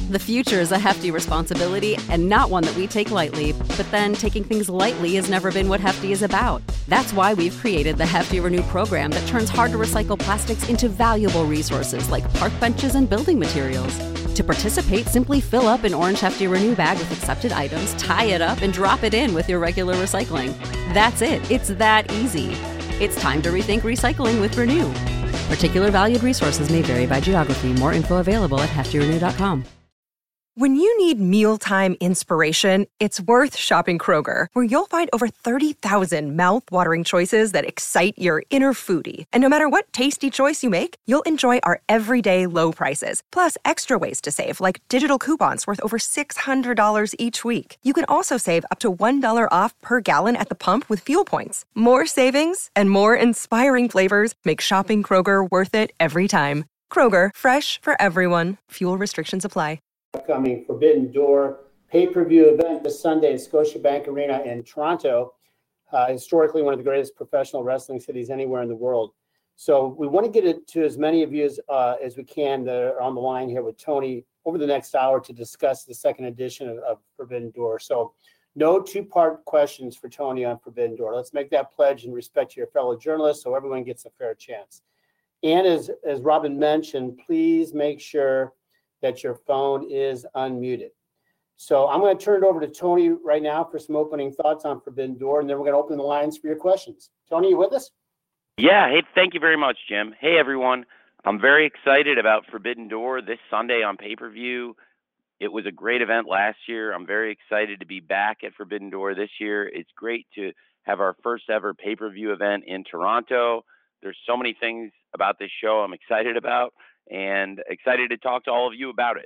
The future is a hefty responsibility and not one that we take lightly, but then taking things lightly has never been what Hefty is about. That's why we've created the Hefty Renew program that turns hard-to-recycle plastics into valuable resources like park benches and building materials. To participate, simply fill up an orange Hefty Renew bag with accepted items, tie it up, and drop it in with your regular recycling. That's it. It's that easy. It's time to rethink recycling with Renew. Particular valued resources may vary by geography. More info available at heftyrenew.com. When you need mealtime inspiration, it's worth shopping Kroger, where you'll find over 30,000 mouth-watering choices that excite your inner foodie. And no matter what tasty choice you make, you'll enjoy our everyday low prices, plus extra ways to save, like digital coupons worth over $600 each week. You can also save up to $1 off per gallon at the pump with fuel points. More savings and more inspiring flavors make shopping Kroger worth it every time. Kroger, fresh for everyone. Fuel restrictions apply. Upcoming Forbidden Door pay-per-view event this Sunday at Scotiabank Arena in Toronto, historically one of the greatest professional wrestling cities anywhere in the world. So we want to get it to as many of you as we can that are on the line here with Tony over the next hour to discuss the second edition of Forbidden Door. So no two-part questions for Tony on Forbidden Door. Let's make that pledge in respect to your fellow journalists so everyone gets a fair chance. And as Robin mentioned, please make sure that your phone is unmuted. So I'm going to turn it over to Tony right now for some opening thoughts on Forbidden Door, and then we're going to open the lines for your questions. Tony, you with us? Yeah. Hey, thank you very much, Jim. Hey, everyone. I'm very excited about Forbidden Door this Sunday on pay-per-view. It was a great event last year. I'm very excited to be back at Forbidden Door this year. It's great to have our first ever pay-per-view event in Toronto. There's so many things about this show I'm excited about, and excited to talk to all of you about it.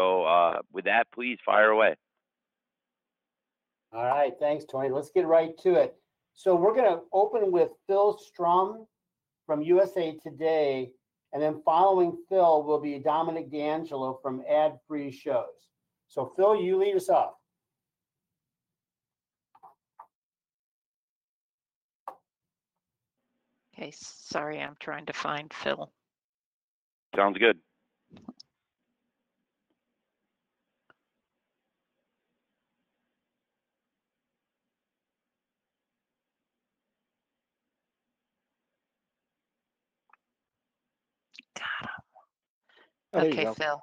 So with that, please fire away. All right. Thanks, Tony. Let's get right to it. So we're going to open with Phil Strum from USA Today, and then following Phil will be Dominic D'Angelo from Ad Free Shows. So Phil, you lead us off. Okay, sorry, I'm trying to find Phil. Sounds good. Got him. Okay, Phil.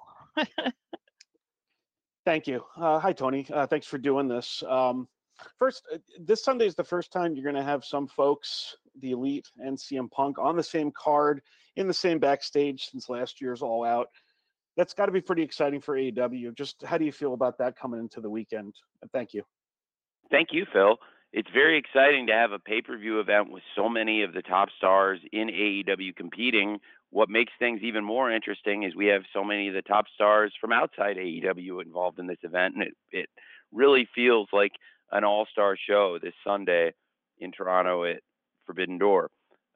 Thank you. Hi, Tony. Thanks for doing this. First, this Sunday is the first time you're going to have some folks, the Elite and CM Punk, on the same card, in the same backstage since last year's All Out. That's got to be pretty exciting for AEW. Just how do you feel about that coming into the weekend? Thank you. Thank you, Phil. It's very exciting to have a pay-per-view event with so many of the top stars in AEW competing. What makes things even more interesting is we have so many of the top stars from outside AEW involved in this event, and it really feels like an all-star show this Sunday in Toronto at Forbidden Door.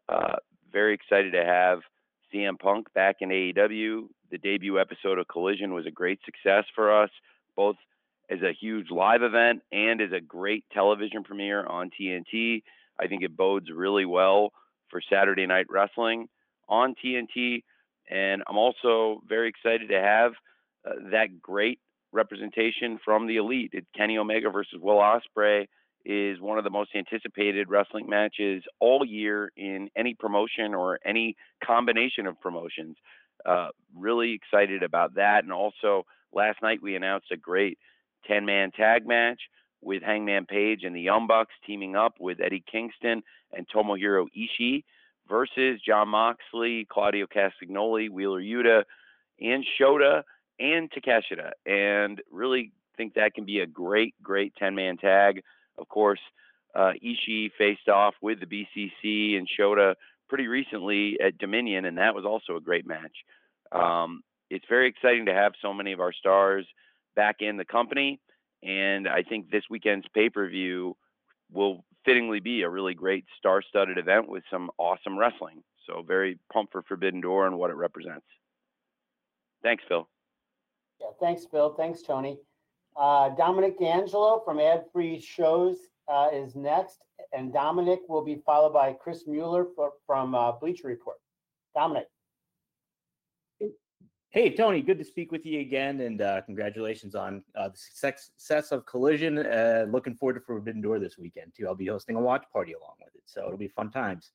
Very excited to have CM Punk back in AEW. The debut episode of Collision was a great success for us, both as a huge live event and as a great television premiere on TNT. I think it bodes really well for Saturday Night Wrestling on TNT. And I'm also very excited to have that great representation from the Elite. Kenny Omega versus Will Ospreay is one of the most anticipated wrestling matches all year in any promotion or any combination of promotions. Really excited about that. And also last night we announced a great 10-man tag match with Hangman Page and the Young Bucks teaming up with Eddie Kingston and Tomohiro Ishii versus Jon Moxley, Claudio Castagnoli, Wheeler Yuta, and Shota and Takeshita. And really think that can be a great 10-man tag. Of course, Ishii faced off with the BCC and Shota pretty recently at Dominion, and that was also a great match. It's very exciting to have so many of our stars back in the company, and I think this weekend's pay-per-view will fittingly be a really great star-studded event with some awesome wrestling. So very pumped for Forbidden Door and what it represents. Thanks, Phil. Yeah, thanks, Phil. Thanks, Tony. Dominic D'Angelo from Ad Free Shows is next, and Dominic will be followed by Chris Mueller from Bleacher Report. Dominic. Hey, Tony, good to speak with you again, and congratulations on the success of Collision. Looking forward to Forbidden Door this weekend, too. I'll be hosting a watch party along with it, so it'll be fun times.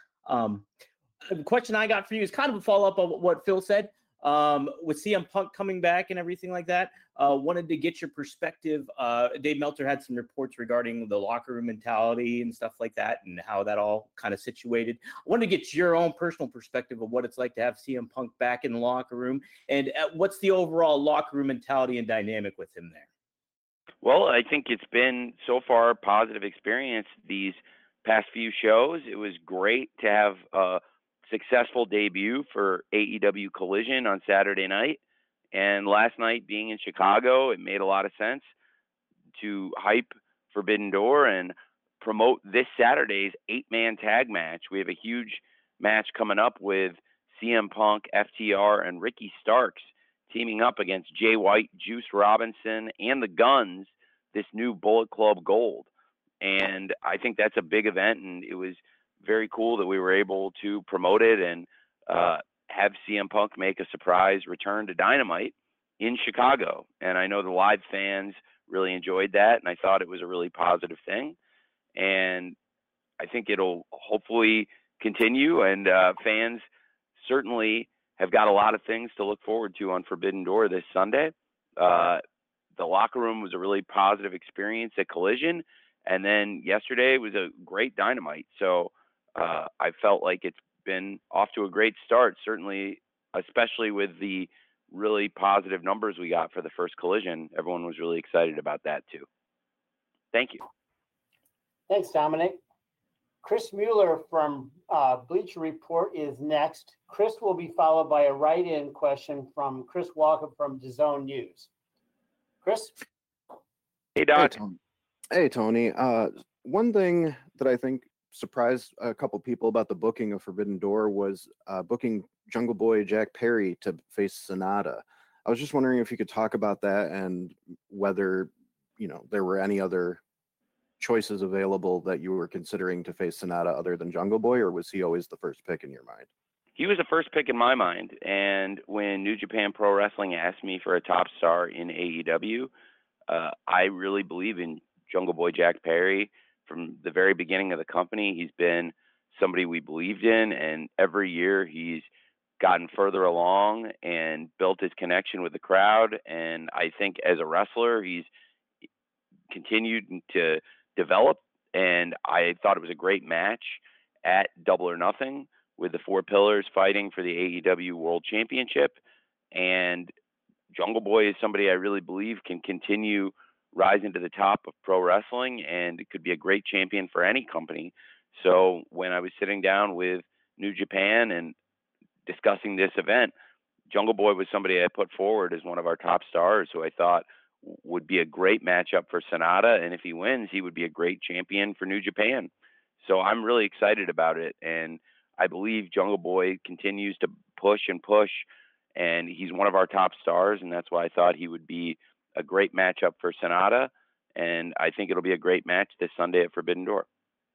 The question I got for you is kind of a follow-up of what Phil said. With CM Punk coming back and everything like that, wanted to get your perspective. Dave Meltzer had some reports regarding the locker room mentality and stuff like that and how that all kind of situated. I wanted to get your own personal perspective of what it's like to have CM Punk back in the locker room and what's the overall locker room mentality and dynamic with him there. Well, I think it's been so far a positive experience these past few shows. It was great to have a successful debut for AEW Collision on Saturday night. And last night being in Chicago, it made a lot of sense to hype Forbidden Door and promote this Saturday's 8-man tag match. We have a huge match coming up with CM Punk, FTR, and Ricky Starks teaming up against Jay White, Juice Robinson, and the Guns, this new Bullet Club Gold. And I think that's a big event, and it was very cool that we were able to promote it and have CM Punk make a surprise return to Dynamite in Chicago. And I know the live fans really enjoyed that, and I thought it was a really positive thing. And I think it'll hopefully continue, and fans certainly have got a lot of things to look forward to on Forbidden Door this Sunday. The locker room was a really positive experience at Collision, and then yesterday was a great Dynamite. So I felt like it's been off to a great start, certainly, especially with the really positive numbers we got for the first Collision. Everyone was really excited about that too. Thank you. Thanks, Dominic. Chris Mueller from Bleacher Report is next. Chris will be followed by a write-in question from Chris Walker from DAZN News. Chris? Hey, Don. Hey, Tony. One thing that I think surprised a couple people about the booking of Forbidden Door was booking Jungle Boy Jack Perry to face Sonata. I was just wondering if you could talk about that and whether, there were any other choices available that you were considering to face Sonata other than Jungle Boy, or was he always the first pick in your mind? He was the first pick in my mind. And when New Japan Pro Wrestling asked me for a top star in AEW, I really believe in Jungle Boy Jack Perry. From the very beginning of the company, he's been somebody we believed in, and every year he's gotten further along and built his connection with the crowd. And I think as a wrestler, he's continued to develop, and I thought it was a great match at Double or Nothing with the Four Pillars fighting for the AEW World Championship. And Jungle Boy is somebody I really believe can continue rising to the top of pro wrestling, and it could be a great champion for any company. So when I was sitting down with New Japan and discussing this event, Jungle Boy was somebody I put forward as one of our top stars who I thought would be a great matchup for Sonata, and if he wins, he would be a great champion for New Japan. So I'm really excited about it, and I believe Jungle Boy continues to push and push, and he's one of our top stars, and that's why I thought he would be a great matchup for Sonata, and I think it'll be a great match this Sunday at Forbidden Door.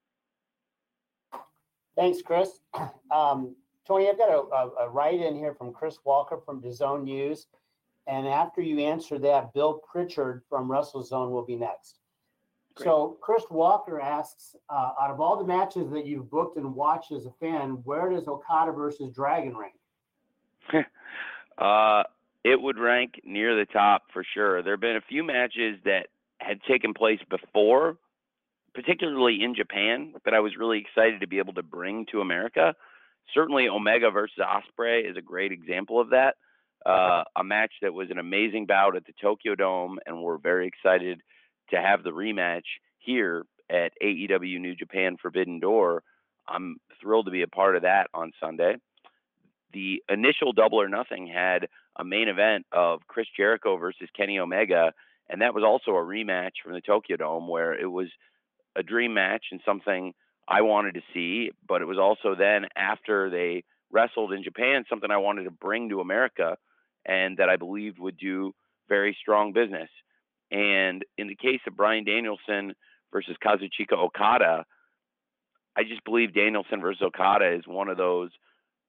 Thanks, Chris. Tony, I've got a write-in here from Chris Walker from DAZN News, and after you answer that, Bill Pritchard from WrestleZone will be next. Great. So Chris Walker asks, out of all the matches that you've booked and watched as a fan, where does Okada versus Dragon rank? It would rank near the top for sure. There have been a few matches that had taken place before, particularly in Japan, that I was really excited to be able to bring to America. Certainly Omega versus Ospreay is a great example of that. A match that was an amazing bout at the Tokyo Dome, and we're very excited to have the rematch here at AEW New Japan Forbidden Door. I'm thrilled to be a part of that on Sunday. The initial Double or Nothing had a main event of Chris Jericho versus Kenny Omega, and that was also a rematch from the Tokyo Dome where it was a dream match and something I wanted to see, but it was also then after they wrestled in Japan, something I wanted to bring to America and that I believed would do very strong business. And in the case of Bryan Danielson versus Kazuchika Okada, I just believe Danielson versus Okada is one of those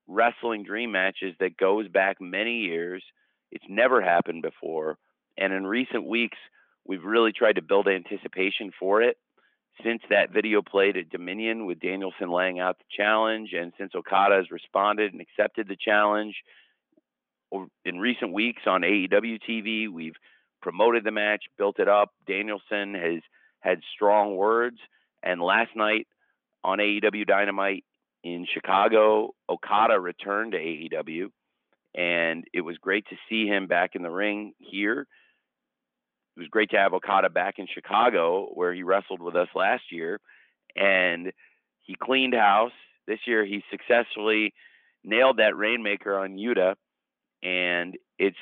wrestling dream matches that goes back many years. It's never happened before. And in recent weeks, we've really tried to build anticipation for it. Since that video played at Dominion with Danielson laying out the challenge, and since Okada has responded and accepted the challenge, in recent weeks on AEW TV, we've promoted the match, built it up. Danielson has had strong words. And last night on AEW Dynamite in Chicago, Okada returned to AEW. And it was great to see him back in the ring here. It was great to have Okada back in Chicago, where he wrestled with us last year. And he cleaned house. This year, he successfully nailed that Rainmaker on Yuta. And it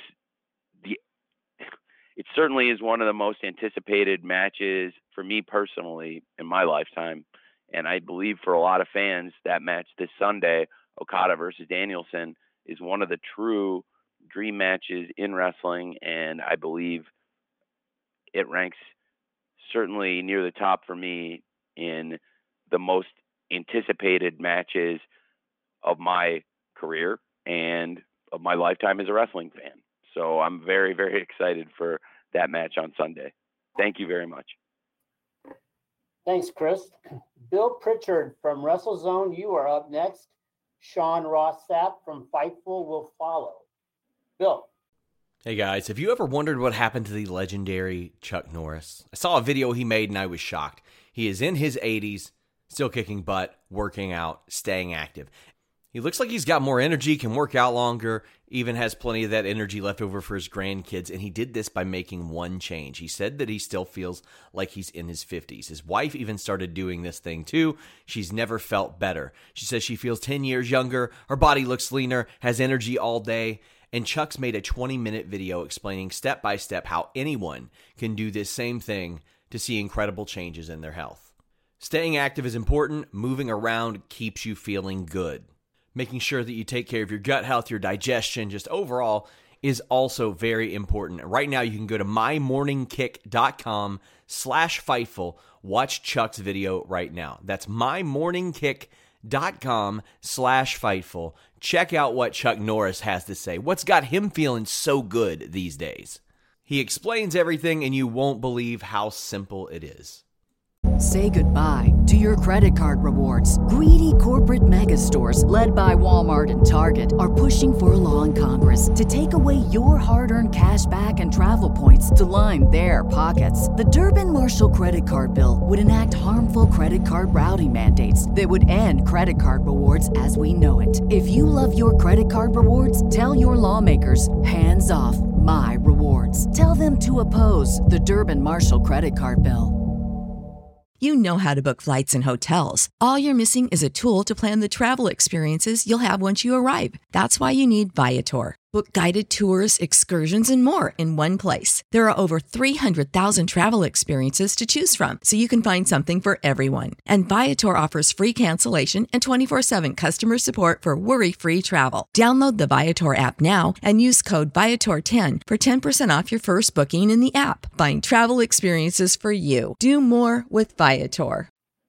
certainly is one of the most anticipated matches for me personally in my lifetime. And I believe for a lot of fans, that match this Sunday, Okada versus Danielson, is one of the true dream matches in wrestling. And I believe it ranks certainly near the top for me in the most anticipated matches of my career and of my lifetime as a wrestling fan. So I'm very, very excited for that match on Sunday. Thank you very much. Thanks, Chris. Bill Pritchard from WrestleZone, you are up next. Sean Ross Sapp from Fightful will follow. Bill. Hey guys, have you ever wondered what happened to the legendary Chuck Norris? I saw a video he made and I was shocked. He is in his 80s, still kicking butt, working out, staying active. He looks like he's got more energy, can work out longer, even has plenty of that energy left over for his grandkids, and he did this by making one change. He said that he still feels like he's in his 50s. His wife even started doing this thing too. She's never felt better. She says she feels 10 years younger, her body looks leaner, has energy all day, and Chuck's made a 20-minute video explaining step by step how anyone can do this same thing to see incredible changes in their health. Staying active is important. Moving around keeps you feeling good. Making sure that you take care of your gut health, your digestion, just overall is also very important. Right now, you can go to mymorningkick.com/Fightful. Watch Chuck's video right now. That's mymorningkick.com/Fightful. Check out what Chuck Norris has to say. What's got him feeling so good these days? He explains everything, and you won't believe how simple it is. Say goodbye to your credit card rewards. Greedy corporate mega stores, led by Walmart and Target, are pushing for a law in Congress to take away your hard-earned cash back and travel points to line their pockets. The Durbin-Marshall credit card bill would enact harmful credit card routing mandates that would end credit card rewards as we know it. If you love your credit card rewards, tell your lawmakers, hands off my rewards. Tell them to oppose the Durbin-Marshall credit card bill. You know how to book flights and hotels. All you're missing is a tool to plan the travel experiences you'll have once you arrive. That's why you need Viator. Book guided tours, excursions, and more in one place. There are over 300,000 travel experiences to choose from, so you can find something for everyone. And Viator offers free cancellation and 24/7 customer support for worry-free travel. Download the Viator app now and use code Viator10 for 10% off your first booking in the app. Find travel experiences for you. Do more with Viator.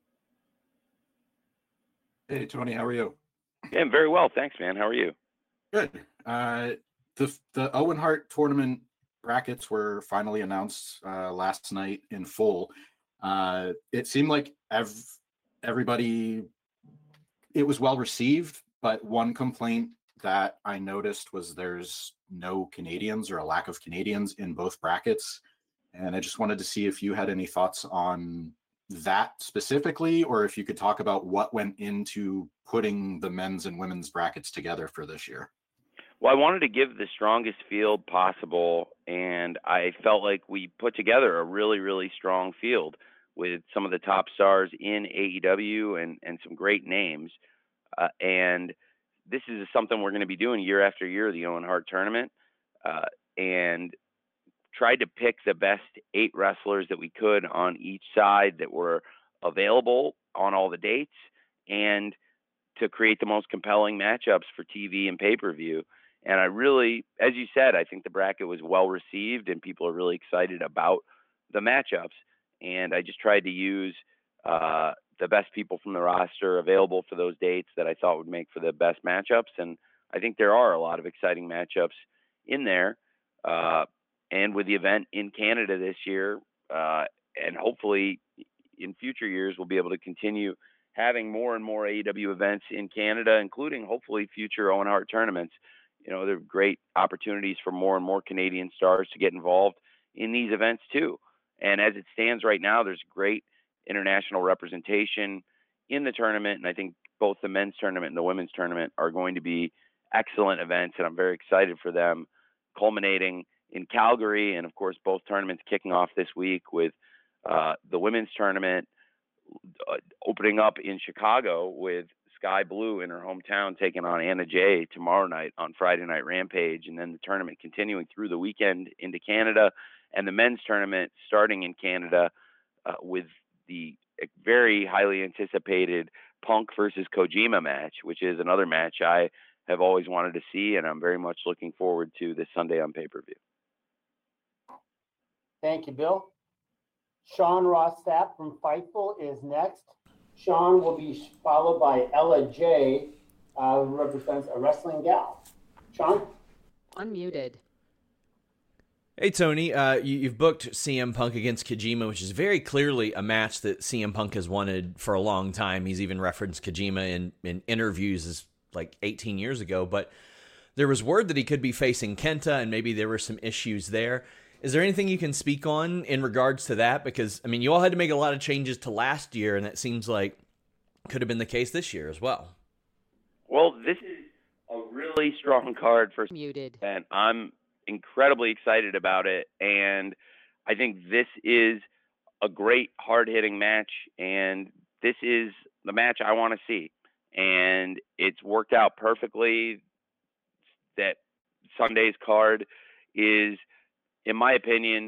Hey, Tony, how are you? Yeah, I'm very well. Thanks, man. How are you? Good. The Owen Hart tournament brackets were finally announced last night in full. It seemed like everybody, it was well received, but one complaint that I noticed was there's no Canadians or a lack of Canadians in both brackets. And I just wanted to see if you had any thoughts on that specifically, or if you could talk about what went into putting the men's and women's brackets together for this year. Well, I wanted to give the strongest field possible, and I felt like we put together a really, really strong field with some of the top stars in AEW and some great names. And this is something we're going to be doing year after year, the Owen Hart tournament, and tried to pick the best 8 wrestlers that we could on each side that were available on all the dates, and to create the most compelling matchups for TV and pay-per-view. And I really, as you said, I think the bracket was well received and people are really excited about the matchups. And I just tried to use the the best people from the roster available for those dates that I thought would make for the best matchups. And I think there are a lot of exciting matchups in there. And with the event in Canada this year, and hopefully in future years, we'll be able to continue having more and more AEW events in Canada, including hopefully future Owen Hart tournaments. There are great opportunities for more and more Canadian stars to get involved in these events too. And as it stands right now, there's great international representation in the tournament. And I think both the men's tournament and the women's tournament are going to be excellent events. And I'm very excited for them, culminating in Calgary. And of course, both tournaments kicking off this week with the women's tournament opening up in Chicago with Sky Blue in her hometown taking on Anna Jay tomorrow night on Friday Night Rampage, and then the tournament continuing through the weekend into Canada, and the men's tournament starting in Canada with the very highly anticipated Punk versus Kojima match, which is another match I have always wanted to see, and I'm very much looking forward to this Sunday on pay-per-view. Thank you, Bill. Sean Ross Sapp from Fightful is next. Sean will be followed by Ella J, who represents a wrestling gal. Sean? Unmuted. Hey, Tony, you've booked CM Punk against Kojima, which is very clearly a match that CM Punk has wanted for a long time. He's even referenced Kojima in interviews as like 18 years ago, but there was word that he could be facing Kenta, and maybe there were some issues there. Is there anything you can speak on in regards to that? Because, I mean, you all had to make a lot of changes to last year, and that seems like could have been the case this year as well. Well, this is a really strong card for Muted. And I'm incredibly excited about it. And I think this is a great hard-hitting match, and this is the match I want to see. And it's worked out perfectly that Sunday's card is, in my opinion,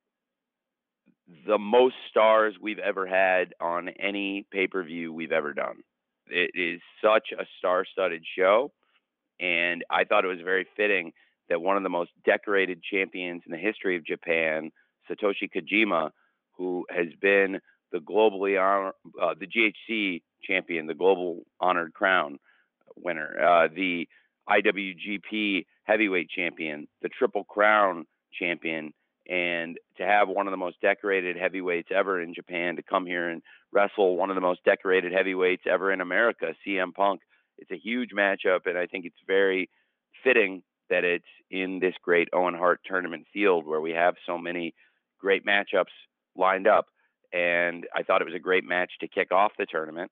the most stars we've ever had on any pay-per-view we've ever done. It is such a star-studded show, and I thought it was very fitting that one of the most decorated champions in the history of Japan, Satoshi Kojima, who has been the globally the GHC champion, the global honored crown winner, the IWGP heavyweight champion, the Triple Crown champion, and to have one of the most decorated heavyweights ever in Japan to come here and wrestle one of the most decorated heavyweights ever in America, CM Punk. It's a huge matchup, and I think it's very fitting that it's in this great Owen Hart tournament field where we have so many great matchups lined up. And I thought it was a great match to kick off the tournament,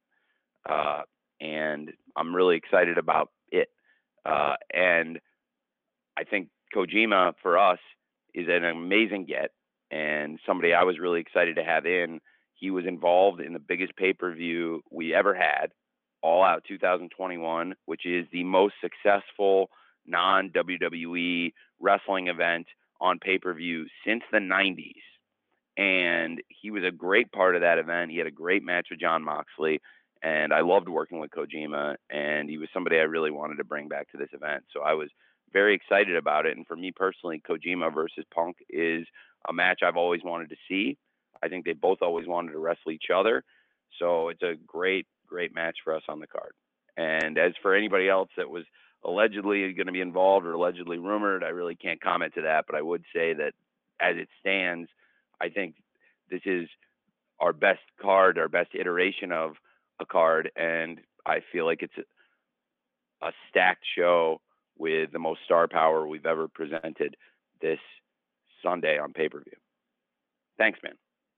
and I'm really excited about it. And I think Kojima, for us, is an amazing get and somebody I was really excited to have in. He was involved in the biggest pay-per-view we ever had, All Out 2021, which is the most successful non-WWE wrestling event on pay-per-view since the 90s. And he was a great part of that event. He had a great match with Jon Moxley, and I loved working with Kojima, and he was somebody I really wanted to bring back to this event. So I was very excited about it. And for me personally, Kojima versus Punk is a match I've always wanted to see. I think they both always wanted to wrestle each other. So it's a great, great match for us on the card. And as for anybody else that was allegedly going to be involved or allegedly rumored, I really can't comment to that. But I would say that as it stands, I think this is our best card, our best iteration of a card. And I feel like it's a stacked show with the most star power we've ever presented this Sunday on pay-per-view. Thanks, man.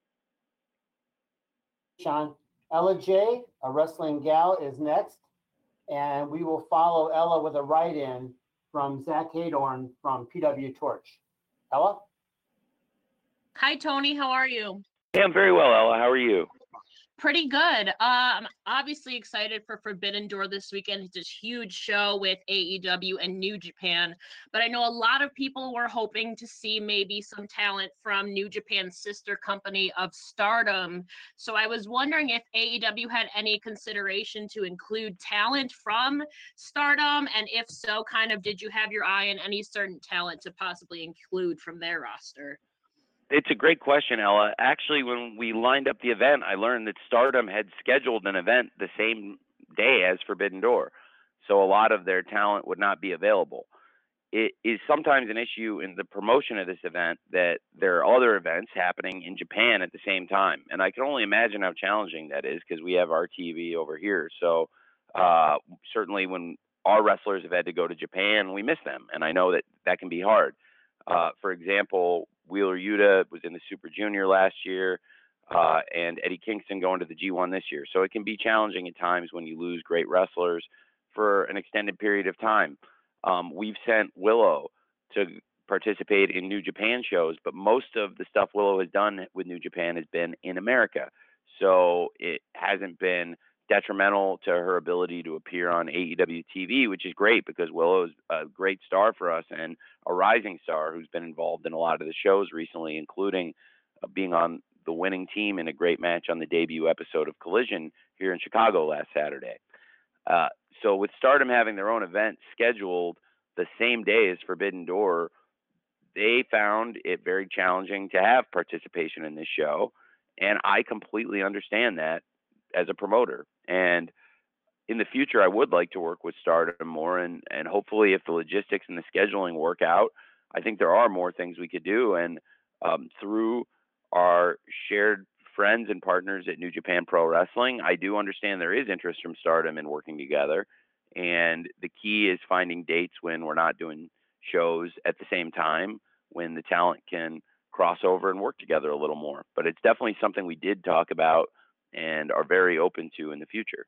Sean. Ella J, a wrestling gal, is next. And we will follow Ella with a write-in from Zach Hadorn from PW Torch. Ella? Hi, Tony. How are you? Hey, I'm very well, Ella. How are you? Pretty good. I'm obviously excited for Forbidden Door this weekend. It's a huge show with AEW and New Japan, but I know a lot of people were hoping to see maybe some talent from New Japan's sister company of Stardom. So I was wondering if AEW had any consideration to include talent from Stardom, and if so, kind of did you have your eye on any certain talent to possibly include from their roster? It's a great question, Ella. Actually, when we lined up the event, I learned that Stardom had scheduled an event the same day as Forbidden Door. So a lot of their talent would not be available. It is sometimes an issue in the promotion of this event that there are other events happening in Japan at the same time. And I can only imagine how challenging that is because we have our TV over here. So certainly when our wrestlers have had to go to Japan, we miss them. And I know that that can be hard. For example, Wheeler Yuta was in the Super Junior last year, and Eddie Kingston going to the G1 this year. So it can be challenging at times when you lose great wrestlers for an extended period of time. We've sent Willow to participate in New Japan shows, but most of the stuff Willow has done with New Japan has been in America. So it hasn't been detrimental to her ability to appear on AEW TV, which is great because Willow is a great star for us and a rising star who's been involved in a lot of the shows recently, including being on the winning team in a great match on the debut episode of Collision here in Chicago last Saturday. So with Stardom having their own event scheduled the same day as Forbidden Door, they found it very challenging to have participation in this show. And I completely understand that as a promoter. And in the future, I would like to work with Stardom more. And hopefully if the logistics and the scheduling work out, I think there are more things we could do. And through our shared friends and partners at New Japan Pro Wrestling, I do understand there is interest from Stardom in working together. And the key is finding dates when we're not doing shows at the same time, when the talent can cross over and work together a little more. But it's definitely something we did talk about and are very open to in the future.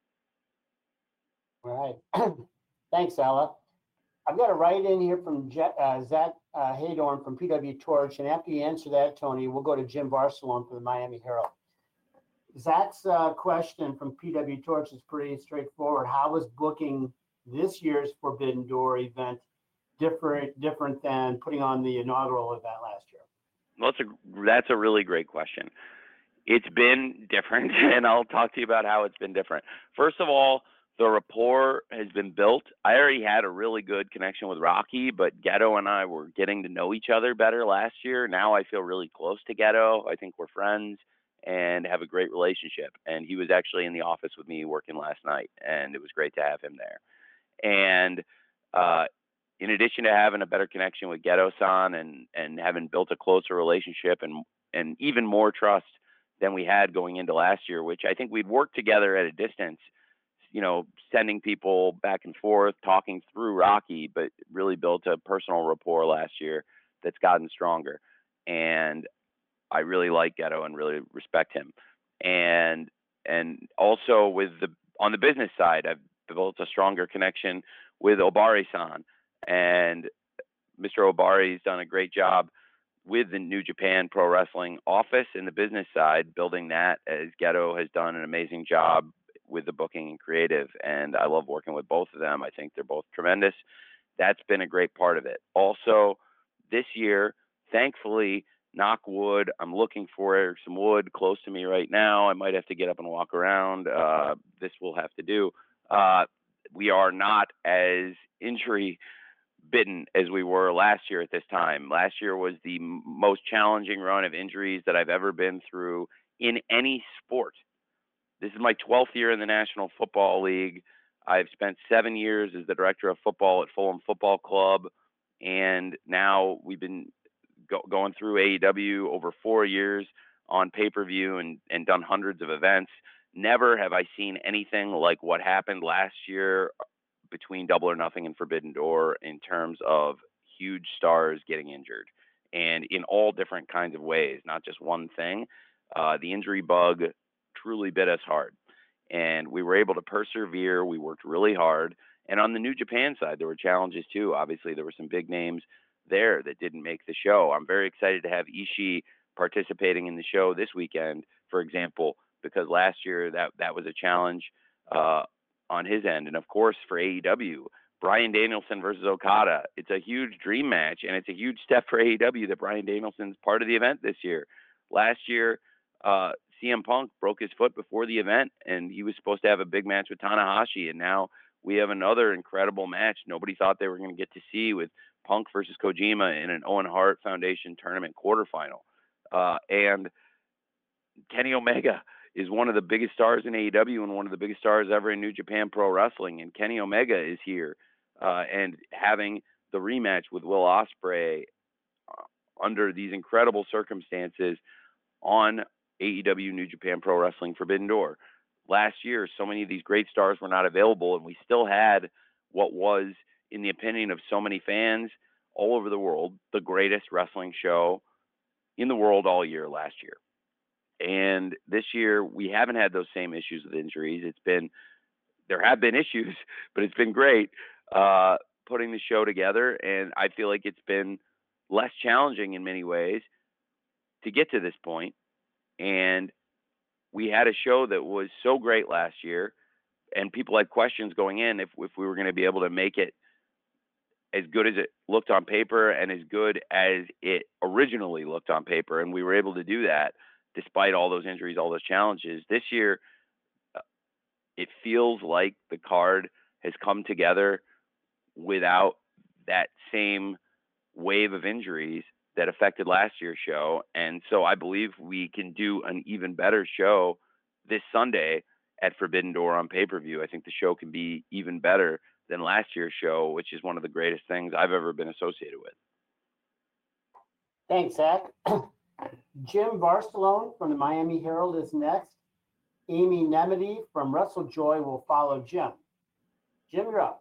All right. Thanks, Ella. I've got a write-in here from Zach Haydorn from PW Torch. And after you answer that, Tony, we'll go to Jim Barcelona for the Miami Herald. Zach's question from PW Torch is pretty straightforward. How was booking this year's Forbidden Door event different than putting on the inaugural event last year? Well, that's a really great question. It's been different, and I'll talk to you about how it's been different. First of all, the rapport has been built. I already had a really good connection with Rocky, but Ghetto and I were getting to know each other better last year. Now I feel really close to Ghetto. I think we're friends and have a great relationship. And he was actually in the office with me working last night, and it was great to have him there. And in addition to having a better connection with Ghetto-san and having built a closer relationship and even more trust than we had going into last year, which I think we'd worked together at a distance, you know, sending people back and forth, talking through Rocky, but really built a personal rapport last year that's gotten stronger. And I really like Ghetto and really respect him. And also on the business side, I've built a stronger connection with Obari-san. And Mr. Obari's done a great job with the New Japan Pro Wrestling office in the business side, building that, as Ghetto has done an amazing job with the booking and creative. And I love working with both of them. I think they're both tremendous. That's been a great part of it. Also, this year, thankfully, knock wood, I'm looking for some wood close to me right now. I might have to get up and walk around. This will have to do. We are not as injury bitten as we were last year at this time. Last year was the most challenging run of injuries that I've ever been through in any sport. This is my 12th year in the National Football League. I've spent 7 years as the director of football at Fulham Football Club, and now we've been going through AEW over 4 years on pay-per-view and done hundreds of events. Never have I seen anything like what happened last year between Double or Nothing and Forbidden Door in terms of huge stars getting injured, and in all different kinds of ways, not just one thing. The injury bug truly bit us hard, and we were able to persevere. We worked really hard. And on the New Japan side, there were challenges too. Obviously, there were some big names there that didn't make the show. I'm very excited to have Ishii participating in the show this weekend, for example, because last year that was a challenge on his end. And of course, for AEW, Bryan Danielson versus Okada. It's a huge dream match, and it's a huge step for AEW that Bryan Danielson's part of the event this year. Last year, CM Punk broke his foot before the event, and he was supposed to have a big match with Tanahashi, and now we have another incredible match nobody thought they were going to get to see with Punk versus Kojima in an Owen Hart Foundation tournament quarterfinal. And Kenny Omega is one of the biggest stars in AEW and one of the biggest stars ever in New Japan Pro Wrestling. And Kenny Omega is here and having the rematch with Will Ospreay under these incredible circumstances on AEW New Japan Pro Wrestling Forbidden Door. Last year, so many of these great stars were not available, and we still had what was, in the opinion of so many fans all over the world, the greatest wrestling show in the world all year last year. And this year, we haven't had those same issues with injuries. There have been issues, but it's been great putting the show together, and I feel like it's been less challenging in many ways to get to this point. And we had a show that was so great last year, and people had questions going in if we were going to be able to make it as good as it looked on paper and as good as it originally looked on paper. And we were able to do that despite all those injuries, all those challenges. This year, it feels like the card has come together without that same wave of injuries that affected last year's show. And so I believe we can do an even better show this Sunday at Forbidden Door on pay-per-view. I think the show can be even better than last year's show, which is one of the greatest things I've ever been associated with. Thanks, Zach. Jim Barcelone from the Miami Herald is next. Amy Nemedy from WrestleJoy will follow Jim. Jim, you're up.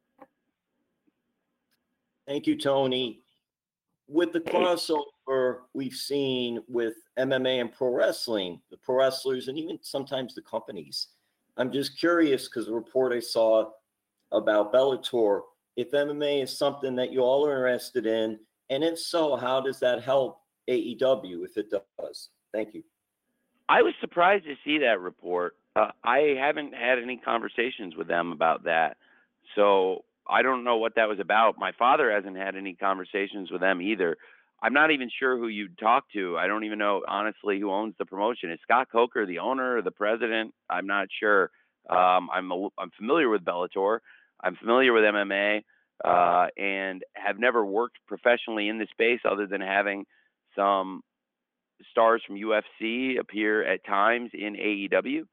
Thank you, Tony. With the crossover we've seen with MMA and pro wrestling, the pro wrestlers, and even sometimes the companies, I'm just curious because the report I saw about Bellator, if MMA is something that you all are interested in, and if so, how does that help AEW if it does? Thank you. I was surprised to see that report. I haven't had any conversations with them about that, so I don't know what that was about. My father hasn't had any conversations with them either. I'm not even sure who you'd talk to. I don't even know, honestly, who owns the promotion. Is Scott Coker the owner or the president? I'm not sure. I'm familiar with Bellator. I'm familiar with MMA and have never worked professionally in the space other than having some stars from UFC appear at times in AEW.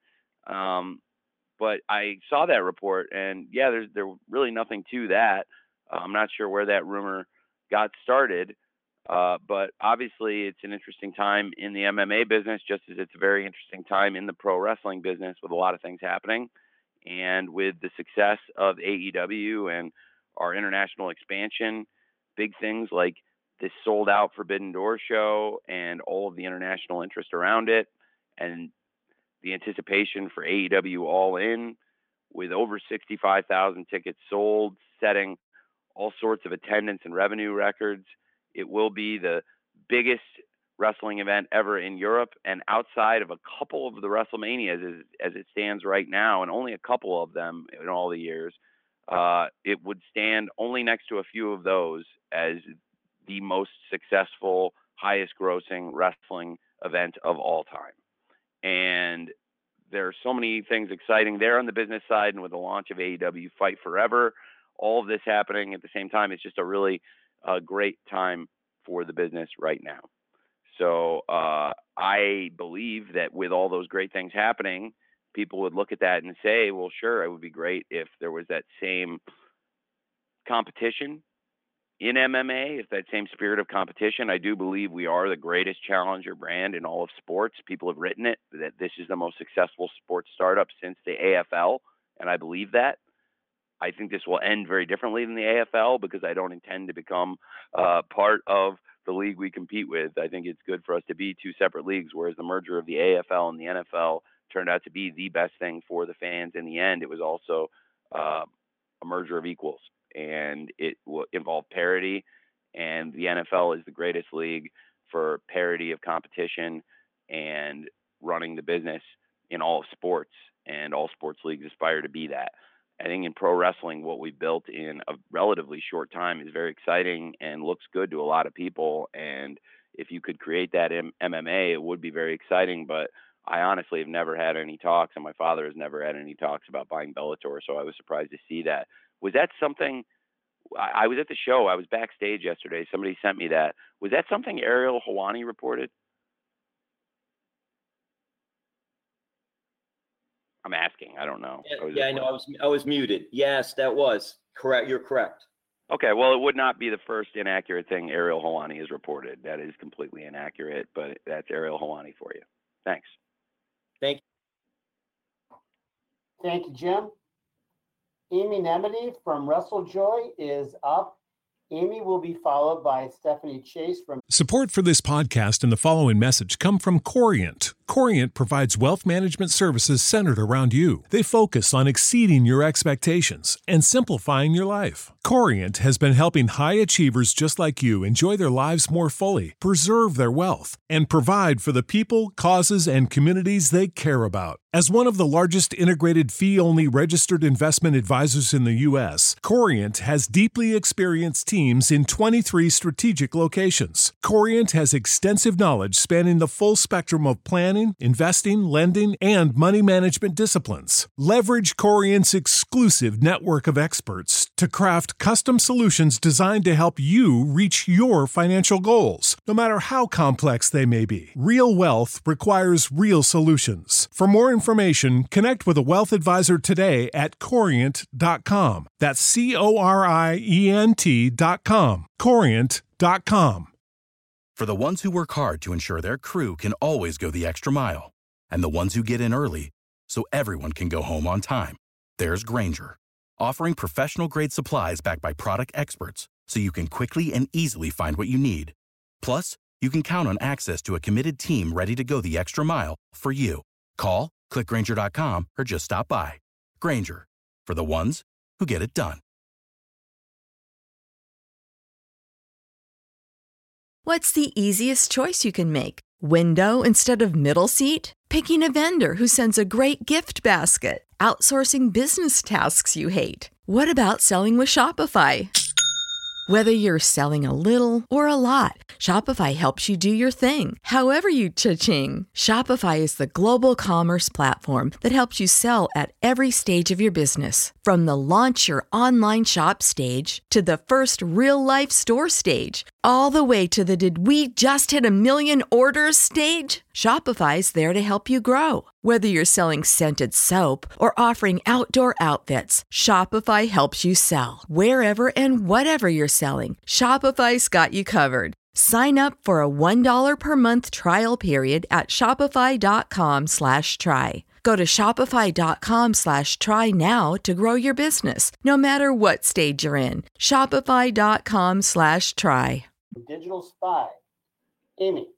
But I saw that report, and yeah, there's really nothing to that. I'm not sure where that rumor got started, but obviously it's an interesting time in the MMA business, just as it's a very interesting time in the pro wrestling business with a lot of things happening. And with the success of AEW and our international expansion, big things like this sold-out Forbidden Door show and all of the international interest around it, and the anticipation for AEW All In with over 65,000 tickets sold, setting all sorts of attendance and revenue records. It will be the biggest wrestling event ever in Europe, and outside of a couple of the WrestleManias as it stands right now, and only a couple of them in all the years, it would stand only next to a few of those as the most successful, highest grossing wrestling event of all time. And there are so many things exciting there on the business side, and with the launch of AEW Fight Forever, all of this happening at the same time, it's just a really great time for the business right now. So I believe that with all those great things happening, people would look at that and say, well, sure, it would be great if there was that same competition in MMA, if that same spirit of competition. I do believe we are the greatest challenger brand in all of sports. People have written it, that this is the most successful sports startup since the AFL, and I believe that. I think this will end very differently than the AFL because I don't intend to become part of the league we compete with. I think it's good for us to be two separate leagues, whereas the merger of the AFL and the NFL turned out to be the best thing for the fans in the end. It was also a merger of equals, and it will involve parity, and the NFL is the greatest league for parity of competition and running the business in all of sports, and all sports leagues aspire to be that. I think in pro wrestling, what we built in a relatively short time is very exciting and looks good to a lot of people, and if you could create that in MMA, it would be very exciting, but I honestly have never had any talks, and my father has never had any talks about buying Bellator, so I was surprised to see that. Was that something I was at the show. I was backstage yesterday. Somebody sent me that. Was that something Ariel Helwani reported? I'm asking. I don't know. Yeah, I know. I was muted. Yes, that was correct. You're correct. Okay, well, it would not be the first inaccurate thing Ariel Helwani has reported. That is completely inaccurate, but that's Ariel Helwani for you. Thanks. Thank you. Thank you, Jim. Amy Nemedy from WrestleJoy is up. Amy will be followed by Stephanie Chase from... Support for this podcast and the following message come from Corient. Corient provides wealth management services centered around you. They focus on exceeding your expectations and simplifying your life. Corient has been helping high achievers just like you enjoy their lives more fully, preserve their wealth, and provide for the people, causes, and communities they care about. As one of the largest integrated fee-only registered investment advisors in the U.S., Corient has deeply experienced teams in 23 strategic locations. Corient has extensive knowledge spanning the full spectrum of planning, investing, lending, and money management disciplines. Leverage Corient's exclusive network of experts to craft custom solutions designed to help you reach your financial goals, no matter how complex they may be. Real wealth requires real solutions. For more information, connect with a wealth advisor today at Corient.com. That's Corient.com. Corient.com. For the ones who work hard to ensure their crew can always go the extra mile, and the ones who get in early so everyone can go home on time, there's Grainger, offering professional-grade supplies backed by product experts so you can quickly and easily find what you need. Plus, you can count on access to a committed team ready to go the extra mile for you. Call, click Grainger.com, or just stop by. Grainger, for the ones who get it done. What's the easiest choice you can make? Window instead of middle seat? Picking a vendor who sends a great gift basket? Outsourcing business tasks you hate? What about selling with Shopify? Whether you're selling a little or a lot, Shopify helps you do your thing, however you cha-ching. Shopify is the global commerce platform that helps you sell at every stage of your business. From the launch your online shop stage to the first real-life store stage, all the way to the did we just hit 1 million orders stage. Shopify's there to help you grow. Whether you're selling scented soap or offering outdoor outfits, Shopify helps you sell. Wherever and whatever you're selling, Shopify's got you covered. Sign up for a $1 per month trial period at shopify.com/try. Go to shopify.com/try now to grow your business, no matter what stage you're in. Shopify.com/try. Digital Spy. Amy.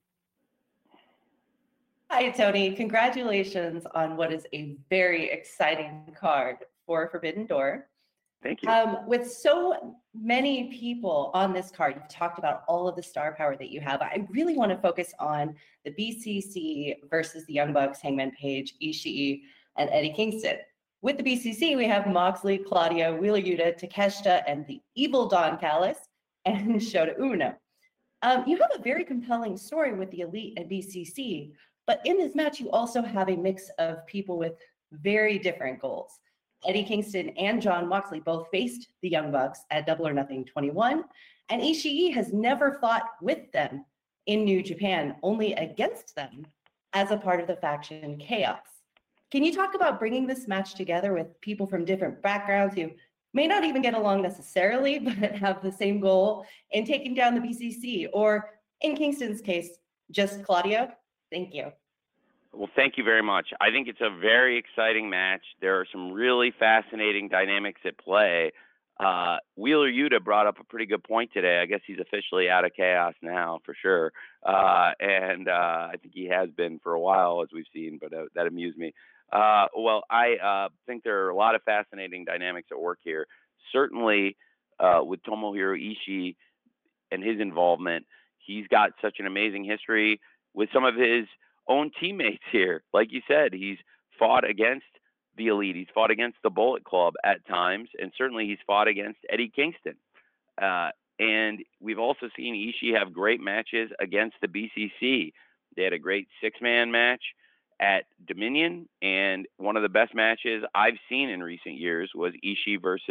Hi, Tony. Congratulations on what is a very exciting card for Forbidden Door. Thank you. With so many people on this card, you've talked about all of the star power that you have. I really want to focus on the BCC versus the Young Bucks, Hangman Page, Ishii, and Eddie Kingston. With the BCC, we have Moxley, Claudio, Wheeler Yuta, Takeshita, and the evil Don Callis, and Shota Umino. You have a very compelling story with the Elite and BCC, but in this match, you also have a mix of people with very different goals. Eddie Kingston and Jon Moxley both faced the Young Bucks at Double or Nothing 21, and Ishii has never fought with them in New Japan, only against them as a part of the faction Chaos. Can you talk about bringing this match together with people from different backgrounds who may not even get along necessarily, but have the same goal in taking down the BCC, or in Kingston's case, just Claudio? Thank you. Well, thank you very much. I think it's a very exciting match. There are some really fascinating dynamics at play. Wheeler Yuta brought up a pretty good point today. I guess he's officially out of Chaos now, for sure. And I think he has been for a while, as we've seen, but that amused me. Well, I think there are a lot of fascinating dynamics at work here. Certainly, with Tomohiro Ishii and his involvement, he's got such an amazing history with some of his own teammates here. Like you said, he's fought against the Elite. He's fought against the Bullet Club at times, and certainly he's fought against Eddie Kingston. And we've also seen Ishii have great matches against the BCC. They had a great six-man match at Dominion, and one of the best matches I've seen in recent years was Ishii versus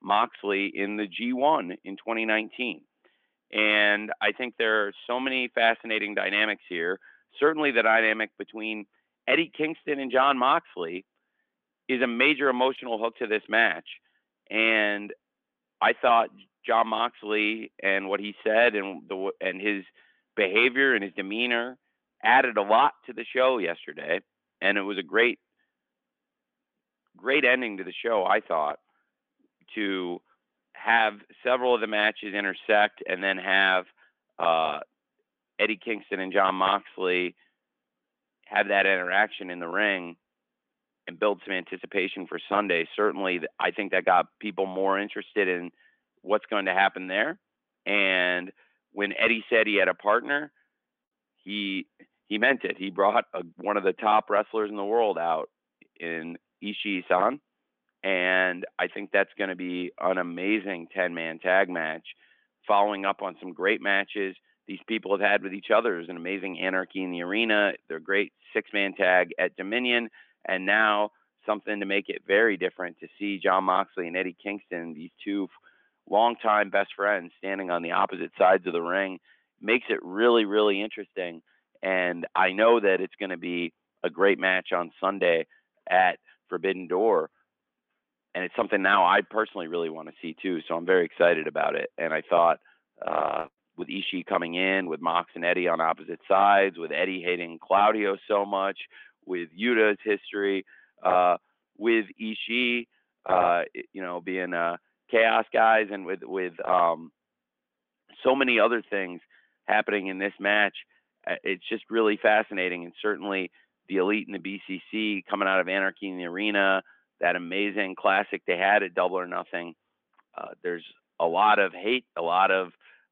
Moxley in the G1 in 2019. And I think there are so many fascinating dynamics here. Certainly the dynamic between Eddie Kingston and Jon Moxley is a major emotional hook to this match. And I thought Jon Moxley and what he said and his behavior and his demeanor added a lot to the show yesterday. And it was a great ending to the show, I thought, to have several of the matches intersect and then have Eddie Kingston and Jon Moxley have that interaction in the ring and build some anticipation for Sunday. Certainly, I think that got people more interested in what's going to happen there. And when Eddie said he had a partner, he meant it. He brought one of the top wrestlers in the world out in Ishii-san. And I think that's going to be an amazing 10-man tag match, following up on some great matches these people have had with each other. There's an amazing Anarchy in the Arena. They're great 6-man tag at Dominion. And now something to make it very different to see Jon Moxley and Eddie Kingston, these two longtime best friends, standing on the opposite sides of the ring, makes it really, really interesting. And I know that it's going to be a great match on Sunday at Forbidden Door. And it's something now I personally really want to see too. So I'm very excited about it. And I thought with Ishii coming in, with Mox and Eddie on opposite sides, with Eddie hating Claudio so much, with Yuta's history, with Ishii, being Chaos guys, and with so many other things happening in this match, it's just really fascinating. And certainly the Elite and the BCC coming out of Anarchy in the Arena, that amazing classic they had at Double or Nothing. There's a lot of hate, a lot of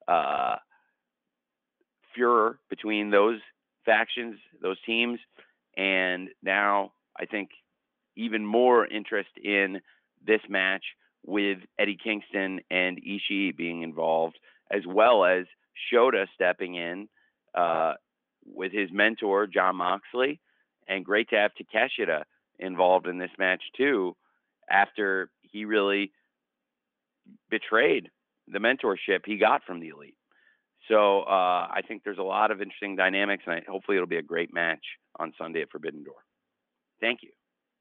furor between those factions, those teams. And now I think even more interest in this match with Eddie Kingston and Ishii being involved, as well as Shota stepping in with his mentor, Jon Moxley. And great to have Takeshita involved in this match too, after he really betrayed the mentorship he got from the Elite. So I think there's a lot of interesting dynamics, and hopefully it'll be a great match on Sunday at Forbidden Door. Thank you.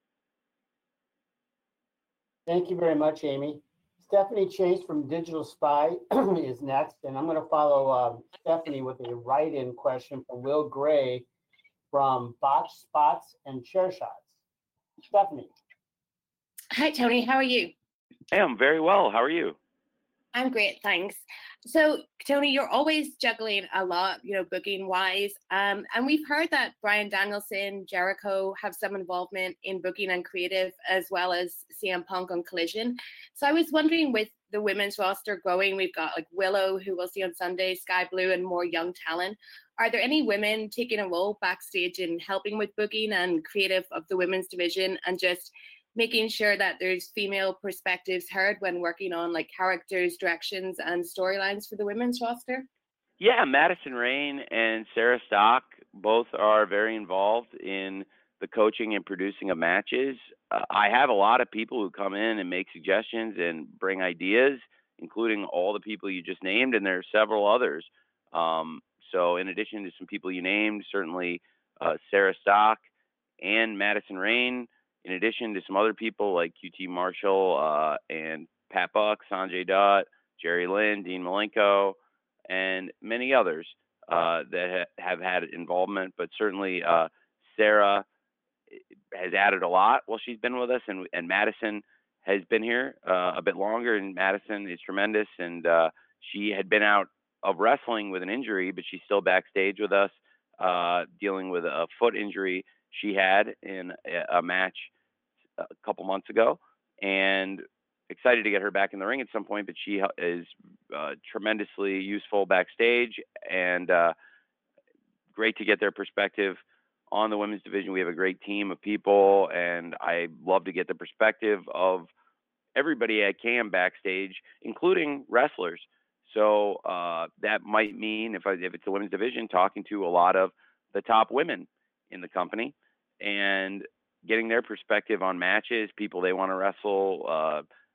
Thank you very much, Amy. Stephanie Chase from Digital Spy is next, and I'm going to follow Stephanie with a write-in question from Will Gray from Botch Spots and Chair Shots. Stephanie. Hi, Tony. How are you? Hey, I'm very well. How are you? I'm great, thanks. So, Tony, you're always juggling a lot, booking wise. And we've heard that Bryan Danielson, Jericho have some involvement in booking and creative, as well as CM Punk on Collision. So I was wondering, with the women's roster growing, we've got like Willow, who we'll see on Sunday, Sky Blue, and more young talent. Are there any women taking a role backstage in helping with booking and creative of the women's division, and just making sure that there's female perspectives heard when working on like characters, directions, and storylines for the women's roster? Yeah, Madison Rayne and Sarah Stock both are very involved in the coaching and producing of matches. I have a lot of people who come in and make suggestions and bring ideas, including all the people you just named, and there are several others. So in addition to some people you named, certainly Sarah Stock and Madison Rayne, in addition to some other people like QT Marshall and Pat Buck, Sanjay Dutt, Jerry Lynn, Dean Malenko, and many others that have had involvement. But certainly Sarah has added a lot while she's been with us, and Madison has been here a bit longer, and Madison is tremendous. And she had been out of wrestling with an injury, but she's still backstage with us dealing with a foot injury she had in a match a couple months ago, and excited to get her back in the ring at some point. But she is tremendously useful backstage, and great to get their perspective on the women's division. We have a great team of people, and I love to get the perspective of everybody I can backstage, including wrestlers. So that might mean, if it's the women's division, talking to a lot of the top women in the company and getting their perspective on matches, people they want to wrestle,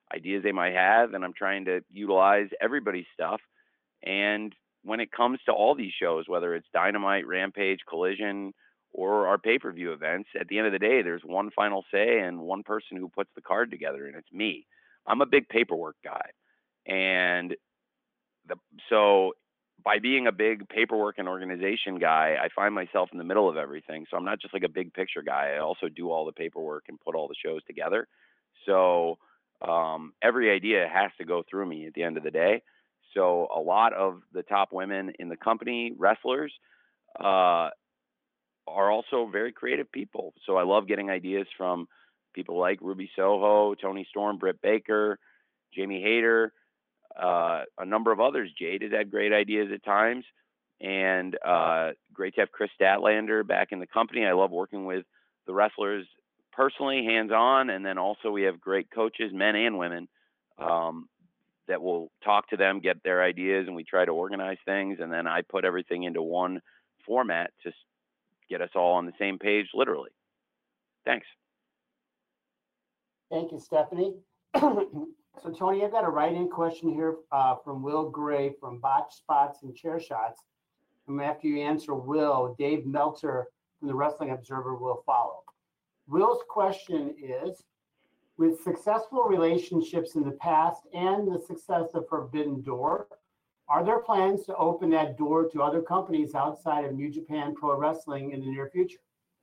ideas they might have, and I'm trying to utilize everybody's stuff. And when it comes to all these shows, whether it's Dynamite, Rampage, Collision, or our pay-per-view events, at the end of the day, there's one final say and one person who puts the card together, and it's me. I'm a big paperwork guy. And so by being a big paperwork and organization guy, I find myself in the middle of everything. So I'm not just like a big picture guy. I also do all the paperwork and put all the shows together. So every idea has to go through me at the end of the day. So a lot of the top women in the company, wrestlers, are also very creative people. So I love getting ideas from people like Ruby Soho, Tony Storm, Britt Baker, Jamie Hayter, a number of others. Jade has had great ideas at times, and great to have Chris Statlander back in the company. I love working with the wrestlers personally, hands-on, and then also we have great coaches, men and women, that will talk to them, get their ideas, and we try to organize things, and then I put everything into one format to get us all on the same page, literally. Thanks. Thank you, Stephanie. So, Tony, I've got a write-in question here from Will Gray from Botch Spots and Chair Shots. And after you answer Will, Dave Meltzer from the Wrestling Observer will follow. Will's question is, with successful relationships in the past and the success of Forbidden Door, are there plans to open that door to other companies outside of New Japan Pro Wrestling in the near future?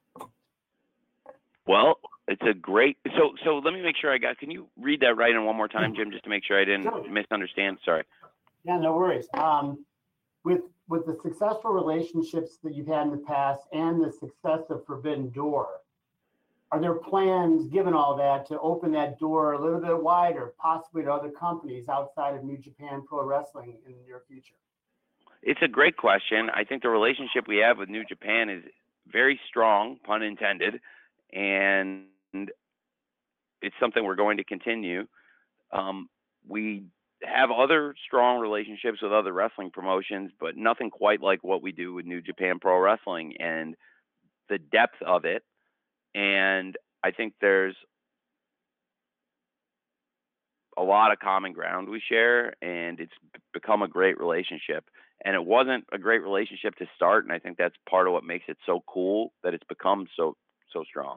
Well, it's a great. So let me make sure I got. Can you read that right in one more time, Jim, just to make sure I didn't misunderstand? Sorry. Yeah, no worries. With the successful relationships that you've had in the past and the success of Forbidden Door, are there plans, given all that, to open that door a little bit wider, possibly to other companies outside of New Japan Pro Wrestling in the near future? It's a great question. I think the relationship we have with New Japan is very strong, pun intended, and it's something we're going to continue. We have other strong relationships with other wrestling promotions, but nothing quite like what we do with New Japan Pro Wrestling and the depth of it. And I think there's a lot of common ground we share, and it's become a great relationship. And it wasn't a great relationship to start, and I think that's part of what makes it so cool that it's become so strong.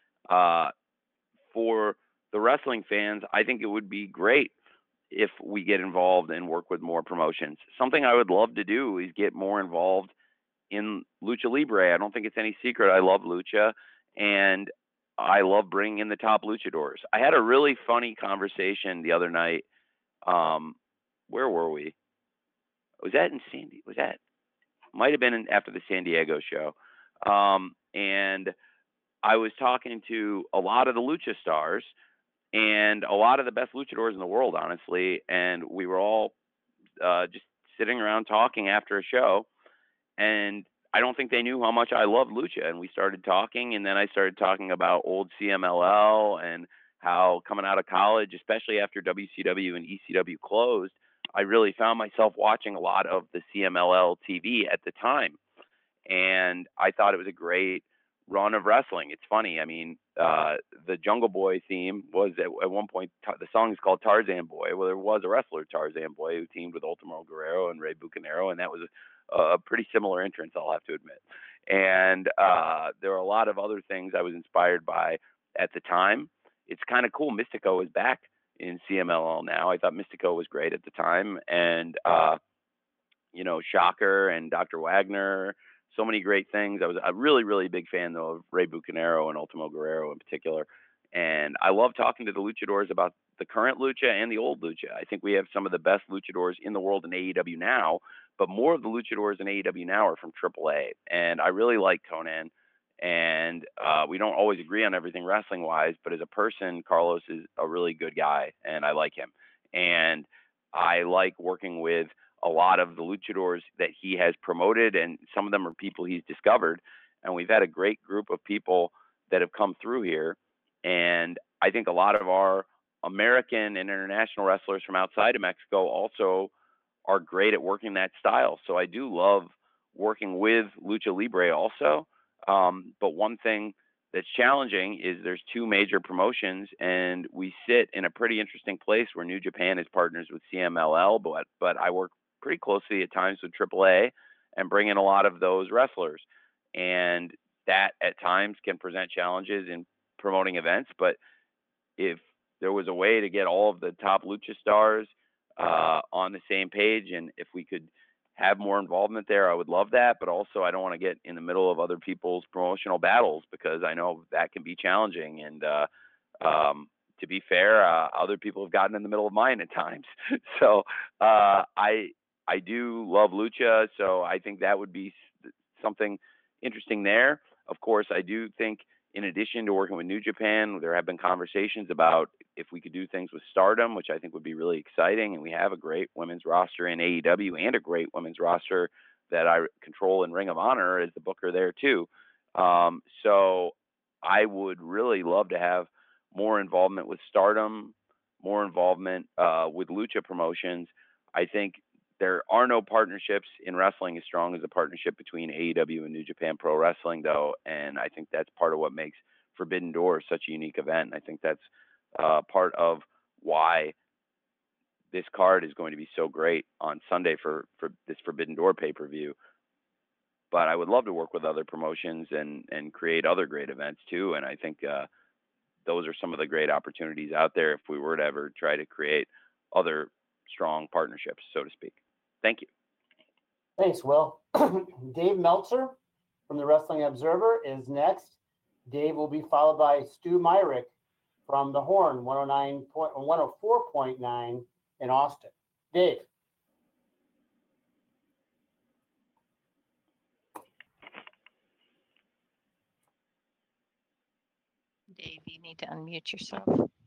For the wrestling fans, I think it would be great if we get involved and work with more promotions. Something I would love to do is get more involved in Lucha Libre. I don't think it's any secret. I love Lucha, and I love bringing in the top luchadors. I had a really funny conversation the other night. Where were we? Was that in Sandy? Was that? Might have been after the San Diego show. And I was talking to a lot of the lucha stars and a lot of the best luchadors in the world, honestly. And we were all just sitting around talking after a show. And I don't think they knew how much I loved lucha. And we started talking, and then I started talking about old CMLL and how coming out of college, especially after WCW and ECW closed, I really found myself watching a lot of the CMLL TV at the time. And I thought it was a great run of wrestling. It's funny. I mean, the Jungle Boy theme was at one point, the song is called Tarzan Boy. Well, there was a wrestler, Tarzan Boy, who teamed with Ultimo Guerrero and Rey Bucanero, and that was a pretty similar entrance, I'll have to admit. And there were a lot of other things I was inspired by at the time. It's kind of cool. Mystico is back in CMLL now. I thought Mystico was great at the time. And, Shocker and Dr. Wagner, so many great things. I was a really, really big fan, though, of Rey Bucanero and Ultimo Guerrero in particular. And I love talking to the luchadors about the current lucha and the old lucha. I think we have some of the best luchadors in the world in AEW now, but more of the luchadors in AEW now are from AAA. And I really like Konnan. And we don't always agree on everything wrestling-wise, but as a person, Carlos is a really good guy, and I like him. And I like working with a lot of the luchadors that he has promoted, and some of them are people he's discovered. And we've had a great group of people that have come through here. And I think a lot of our American and international wrestlers from outside of Mexico also are great at working that style. So I do love working with Lucha Libre also. But one thing that's challenging is there's two major promotions, and we sit in a pretty interesting place where New Japan is partners with CMLL, but I work pretty closely at times with AAA and bring in a lot of those wrestlers. And that at times can present challenges in promoting events. But if there was a way to get all of the top lucha stars on the same page, and if we could have more involvement there, I would love that. But also, I don't want to get in the middle of other people's promotional battles, because I know that can be challenging. And to be fair, other people have gotten in the middle of mine at times. So I do love lucha, so I think that would be something interesting there. Of course, I do think, in addition to working with New Japan, there have been conversations about if we could do things with Stardom, which I think would be really exciting. And we have a great women's roster in AEW and a great women's roster that I control in Ring of Honor as the booker there too. So I would really love to have more involvement with Stardom, more involvement with lucha promotions. I think there are no partnerships in wrestling as strong as the partnership between AEW and New Japan Pro Wrestling, though, and I think that's part of what makes Forbidden Door such a unique event. And I think that's part of why this card is going to be so great on Sunday for this Forbidden Door pay-per-view. But I would love to work with other promotions and create other great events too, and I think those are some of the great opportunities out there if we were to ever try to create other strong partnerships, so to speak. Thank you. Thanks, Will. Dave Meltzer from the Wrestling Observer is next. Dave will be followed by Stu Myrick from The Horn, 104.9 in Austin. Dave. Dave, you need to unmute yourself.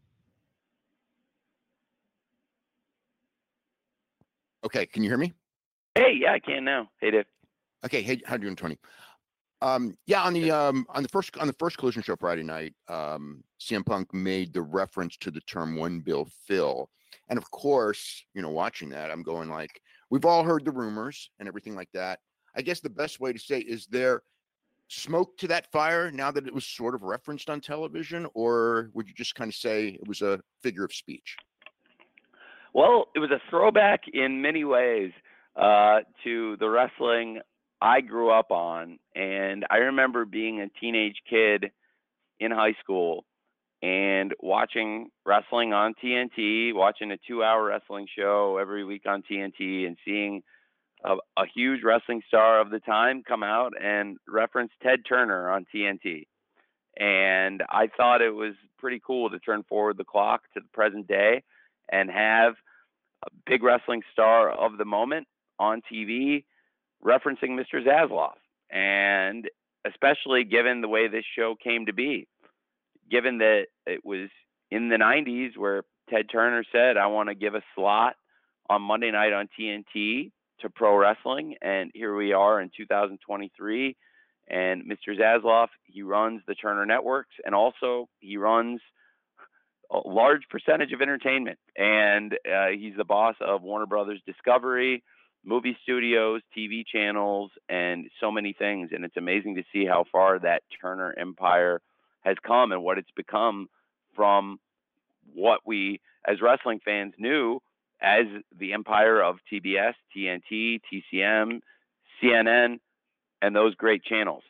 Okay, can you hear me? Hey, yeah, I can now. Hey, Dave. Okay, hey, how you doing, Tony? Yeah, on the first Collision show Friday night, CM Punk made the reference to the term "One Bill Phil," and of course, watching that, I'm going like, we've all heard the rumors and everything like that. I guess the best way to say, is there smoke to that fire now that it was sort of referenced on television, or would you just kind of say it was a figure of speech? Well, it was a throwback in many ways to the wrestling I grew up on. And I remember being a teenage kid in high school and watching wrestling on TNT, watching a 2-hour wrestling show every week on TNT, and seeing a huge wrestling star of the time come out and reference Ted Turner on TNT. And I thought it was pretty cool to turn forward the clock to the present day and have a big wrestling star of the moment on TV referencing Mr. Zasloff. And especially given the way this show came to be, given that it was in the 90s where Ted Turner said, I want to give a slot on Monday night on TNT to pro wrestling. And here we are in 2023. And Mr. Zasloff, he runs the Turner Networks, and also he runs a large percentage of entertainment. And he's the boss of Warner Brothers Discovery, movie studios, TV channels, and so many things. And it's amazing to see how far that Turner empire has come and what it's become from what we as wrestling fans knew as the empire of TBS, TNT, TCM, CNN, and those great channels.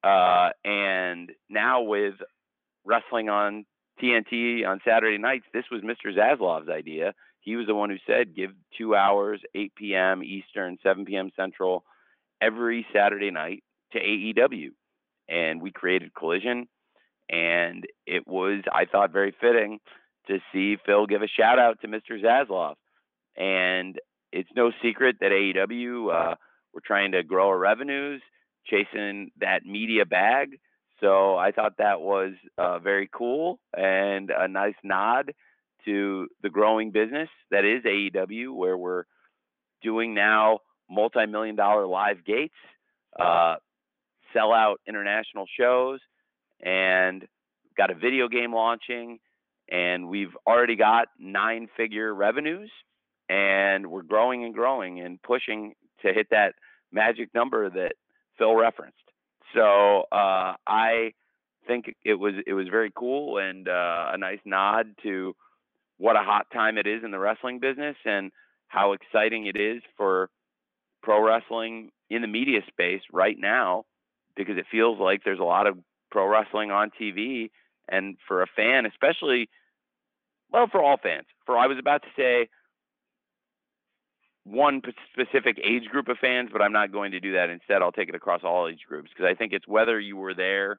And now with wrestling on TNT on Saturday nights, this was Mr. Zasloff's idea. He was the one who said, give 2 hours, 8 p.m. Eastern, 7 p.m. Central, every Saturday night to AEW. And we created Collision. And it was, I thought, very fitting to see Phil give a shout out to Mr. Zasloff. And it's no secret that AEW, we're trying to grow our revenues, chasing that media bag. So I thought that was very cool and a nice nod to the growing business that is AEW, where we're doing now multi-million-dollar live gates, sell out international shows, and got a video game launching, and we've already got 9-figure revenues, and we're growing and growing and pushing to hit that magic number that Phil referenced. So I think it was very cool and a nice nod to what a hot time it is in the wrestling business and how exciting it is for pro wrestling in the media space right now, because it feels like there's a lot of pro wrestling on TV. And for a fan, especially, well, for all fans, I was about to say one specific age group of fans, but I'm not going to do that. Instead, I'll take it across all age groups, because I think it's whether you were there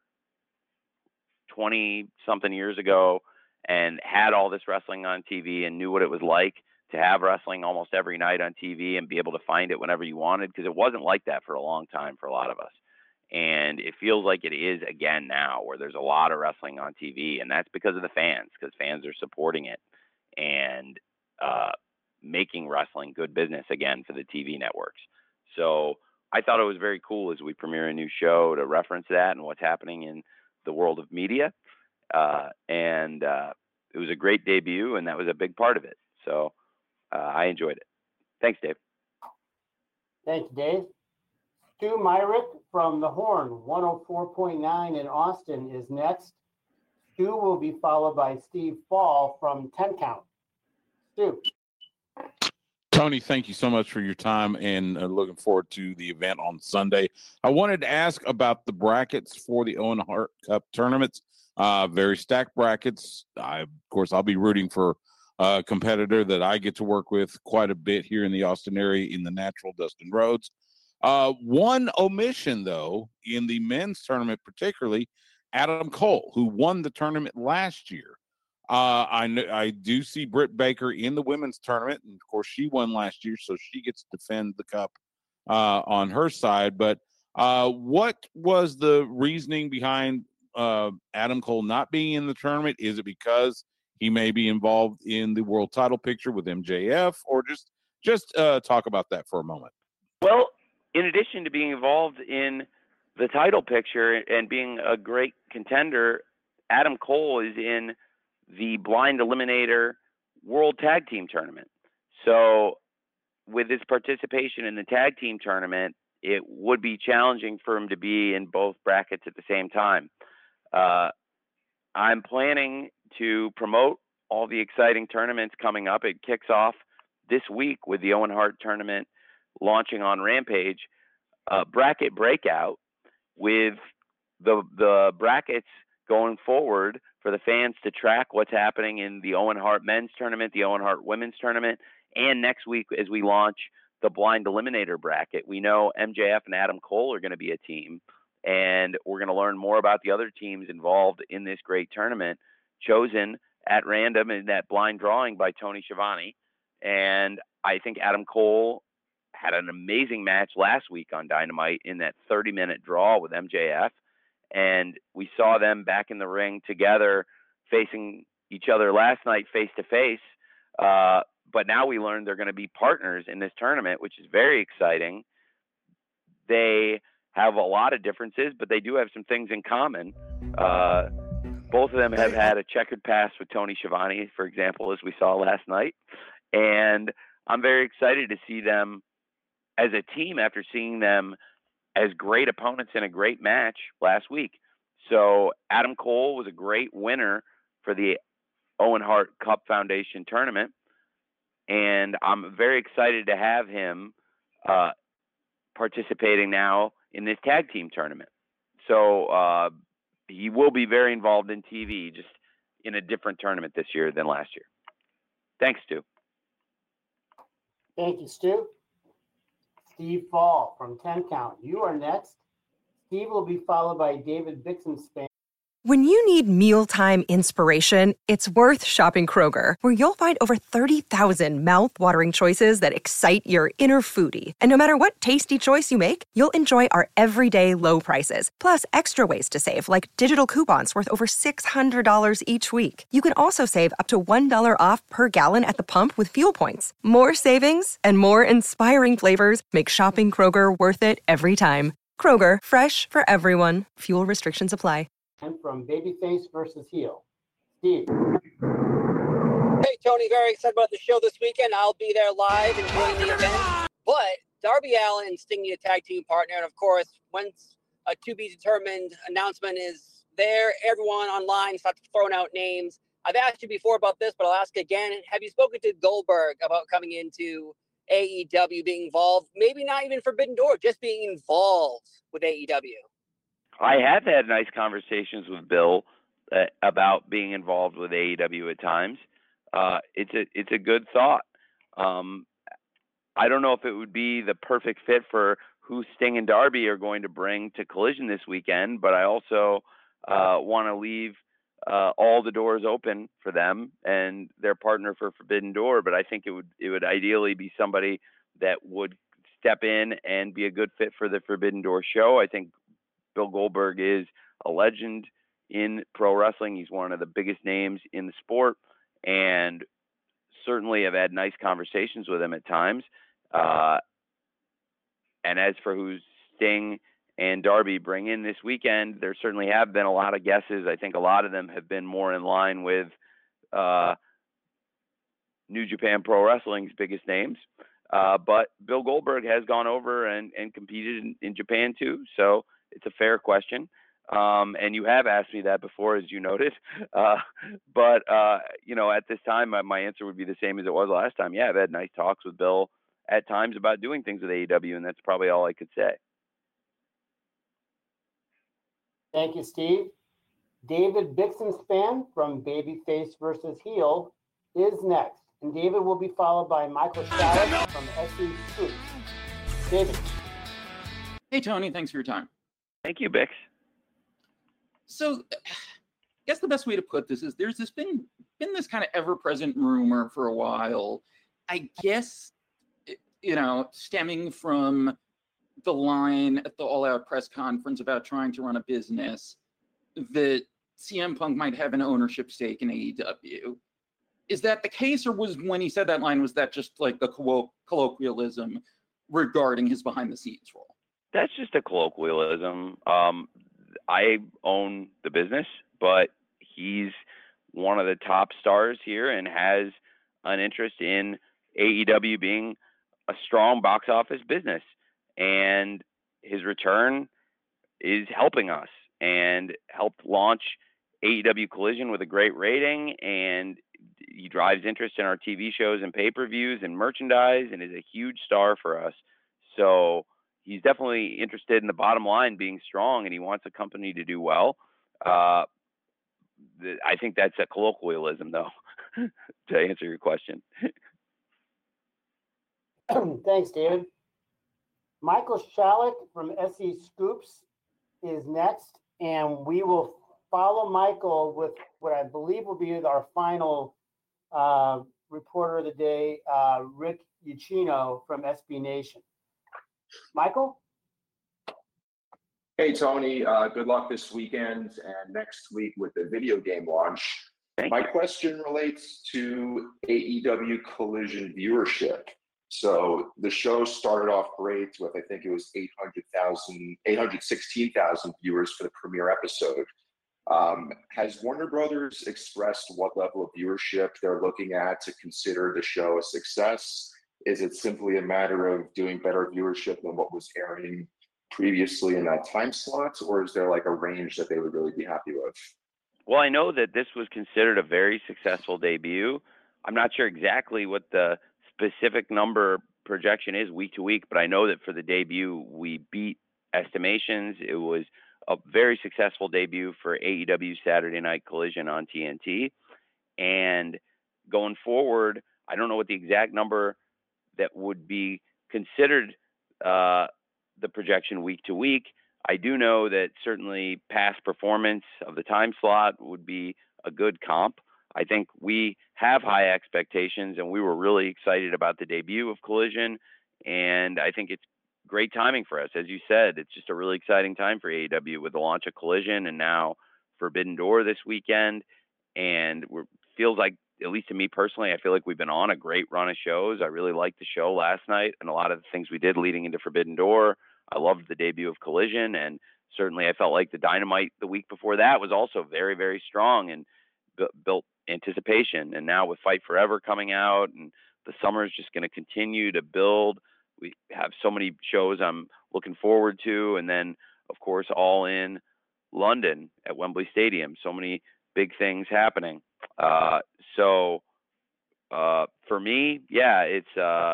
20-something years ago and had all this wrestling on TV and knew what it was like to have wrestling almost every night on TV and be able to find it whenever you wanted, because it wasn't like that for a long time for a lot of us. And it feels like it is again now, where there's a lot of wrestling on TV, and that's because of the fans, because fans are supporting it and making wrestling good business again for the TV networks. So I thought it was very cool as we premiere a new show to reference that and what's happening in the world of media. And it was a great debut, and that was a big part of it. So I enjoyed it. Thanks, Dave. Thank you, Dave. Stu Myrick from The Horn, 104.9 in Austin is next. Stu will be followed by Steve Fall from 10 Count. Stu. Tony, thank you so much for your time, and looking forward to the event on Sunday. I wanted to ask about the brackets for the Owen Hart Cup tournaments. Very stacked brackets. Of course, I'll be rooting for a competitor that I get to work with quite a bit here in the Austin area in the natural, Dustin Rhodes. One omission, though, in the men's tournament, particularly Adam Cole, who won the tournament last year. I do see Britt Baker in the women's tournament, and of course she won last year, so she gets to defend the cup on her side. But what was the reasoning behind Adam Cole not being in the tournament? Is it because he may be involved in the world title picture with MJF, or just talk about that for a moment? Well, in addition to being involved in the title picture and being a great contender, Adam Cole is in the Blind Eliminator World Tag Team Tournament. So with his participation in the tag team tournament, it would be challenging for him to be in both brackets at the same time. I'm planning to promote all the exciting tournaments coming up. It kicks off this week with the Owen Hart tournament launching on Rampage, bracket breakout, with the brackets going forward for the fans to track what's happening in the Owen Hart men's tournament, the Owen Hart women's tournament, and next week as we launch the Blind Eliminator bracket. We know MJF and Adam Cole are going to be a team, and we're going to learn more about the other teams involved in this great tournament, chosen at random in that blind drawing by Tony Schiavone. And I think Adam Cole had an amazing match last week on Dynamite in that 30-minute draw with MJF. And we saw them back in the ring together, facing each other last night face-to-face. But now we learned they're going to be partners in this tournament, which is very exciting. They have a lot of differences, but they do have some things in common. Both of them have had a checkered past with Tony Schiavone, for example, as we saw last night. And I'm very excited to see them as a team after seeing them as great opponents in a great match last week. So Adam Cole was a great winner for the Owen Hart Cup Foundation tournament. And I'm very excited to have him participating now in this tag team tournament. So he will be very involved in TV, just in a different tournament this year than last year. Thanks, Stu. Thank you, Stu. Steve Fall from 10 Count. You are next. Steve will be followed by David Bixenspan. When you need mealtime inspiration, it's worth shopping Kroger, where you'll find over 30,000 mouth-watering choices that excite your inner foodie. And no matter what tasty choice you make, you'll enjoy our everyday low prices, plus extra ways to save, like digital coupons worth over $600 each week. You can also save up to $1 off per gallon at the pump with fuel points. More savings and more inspiring flavors make shopping Kroger worth it every time. Kroger, fresh for everyone. Fuel restrictions apply. From Babyface versus Heel. Steve. Hey, Tony, very excited about the show this weekend. I'll be there live enjoying the event. But Darby Allin and Sting need a tag team partner. And of course, once a to-be-determined announcement is there. Everyone online starts throwing out names. I've asked you before about this, but I'll ask again. Have you spoken to Goldberg about coming into AEW, being involved? Maybe not even Forbidden Door, just being involved with AEW. I have had nice conversations with Bill about being involved with AEW at times. It's a good thought. I don't know if it would be the perfect fit for who Sting and Darby are going to bring to Collision this weekend, but I also want to leave all the doors open for them and their partner for Forbidden Door. But I think it would ideally be somebody that would step in and be a good fit for the Forbidden Door show. I think Bill Goldberg is a legend in pro wrestling. He's one of the biggest names in the sport, and certainly have had nice conversations with him at times. And as for who Sting and Darby bring in this weekend, there certainly have been a lot of guesses. I think a lot of them have been more in line with New Japan Pro Wrestling's biggest names. But Bill Goldberg has gone over and competed in Japan too. So it's a fair question. And you have asked me that before, as you noted. But at this time, my answer would be the same as it was last time. Yeah, I've had nice talks with Bill at times about doing things with AEW, and that's probably all I could say. Thank you, Steve. David Bixenspan from Babyface versus Heel is next. And David will be followed by Michael Shallett from SE Scoops. David. Hey, Tony. Thanks for your time. Thank you, Bix. So I guess the best way to put this is there's been this kind of ever-present rumor for a while, I guess, stemming from the line at the All Out press conference about trying to run a business, that CM Punk might have an ownership stake in AEW. Is that the case, or was when he said that line, was that just like the colloquialism regarding his behind-the-scenes role? That's just a colloquialism. I own the business, but he's one of the top stars here and has an interest in AEW being a strong box office business. And his return is helping us and helped launch AEW Collision with a great rating. And he drives interest in our TV shows and pay-per-views and merchandise and is a huge star for us. So he's definitely interested in the bottom line being strong, and he wants a company to do well. I think that's a colloquialism, though, to answer your question. Thanks, David. Michael Shallett from SE Scoops is next, and we will follow Michael with what I believe will be our final reporter of the day, Rick Ucchino from SB Nation. Michael? Hey, Tony. Good luck this weekend and next week with the video game launch. My question relates to AEW Collision viewership. So the show started off great with, I think it was 816,000 viewers for the premiere episode. Has Warner Brothers expressed what level of viewership they're looking at to consider the show a success? Is it simply a matter of doing better viewership than what was airing previously in that time slot, or is there like a range that they would really be happy with? Well, I know that this was considered a very successful debut. I'm not sure exactly what the specific number projection is week to week, but I know that for the debut, we beat estimations. It was a very successful debut for AEW Saturday Night Collision on TNT. And going forward, I don't know what the exact number that would be considered the projection week to week. I do know that certainly past performance of the time slot would be a good comp. I think we have high expectations, and we were really excited about the debut of Collision, and I think it's great timing for us. As you said, it's just a really exciting time for AEW with the launch of Collision and now Forbidden Door this weekend, and it feels like, at least to me personally, I feel like we've been on a great run of shows. I really liked the show last night and a lot of the things we did leading into Forbidden Door. I loved the debut of Collision, and certainly I felt like the Dynamite the week before that was also very, very strong and built anticipation. And now with Fight Forever coming out, and the summer is just going to continue to build. We have so many shows I'm looking forward to, and then of course All In London at Wembley Stadium. So many big things happening. For me, yeah, it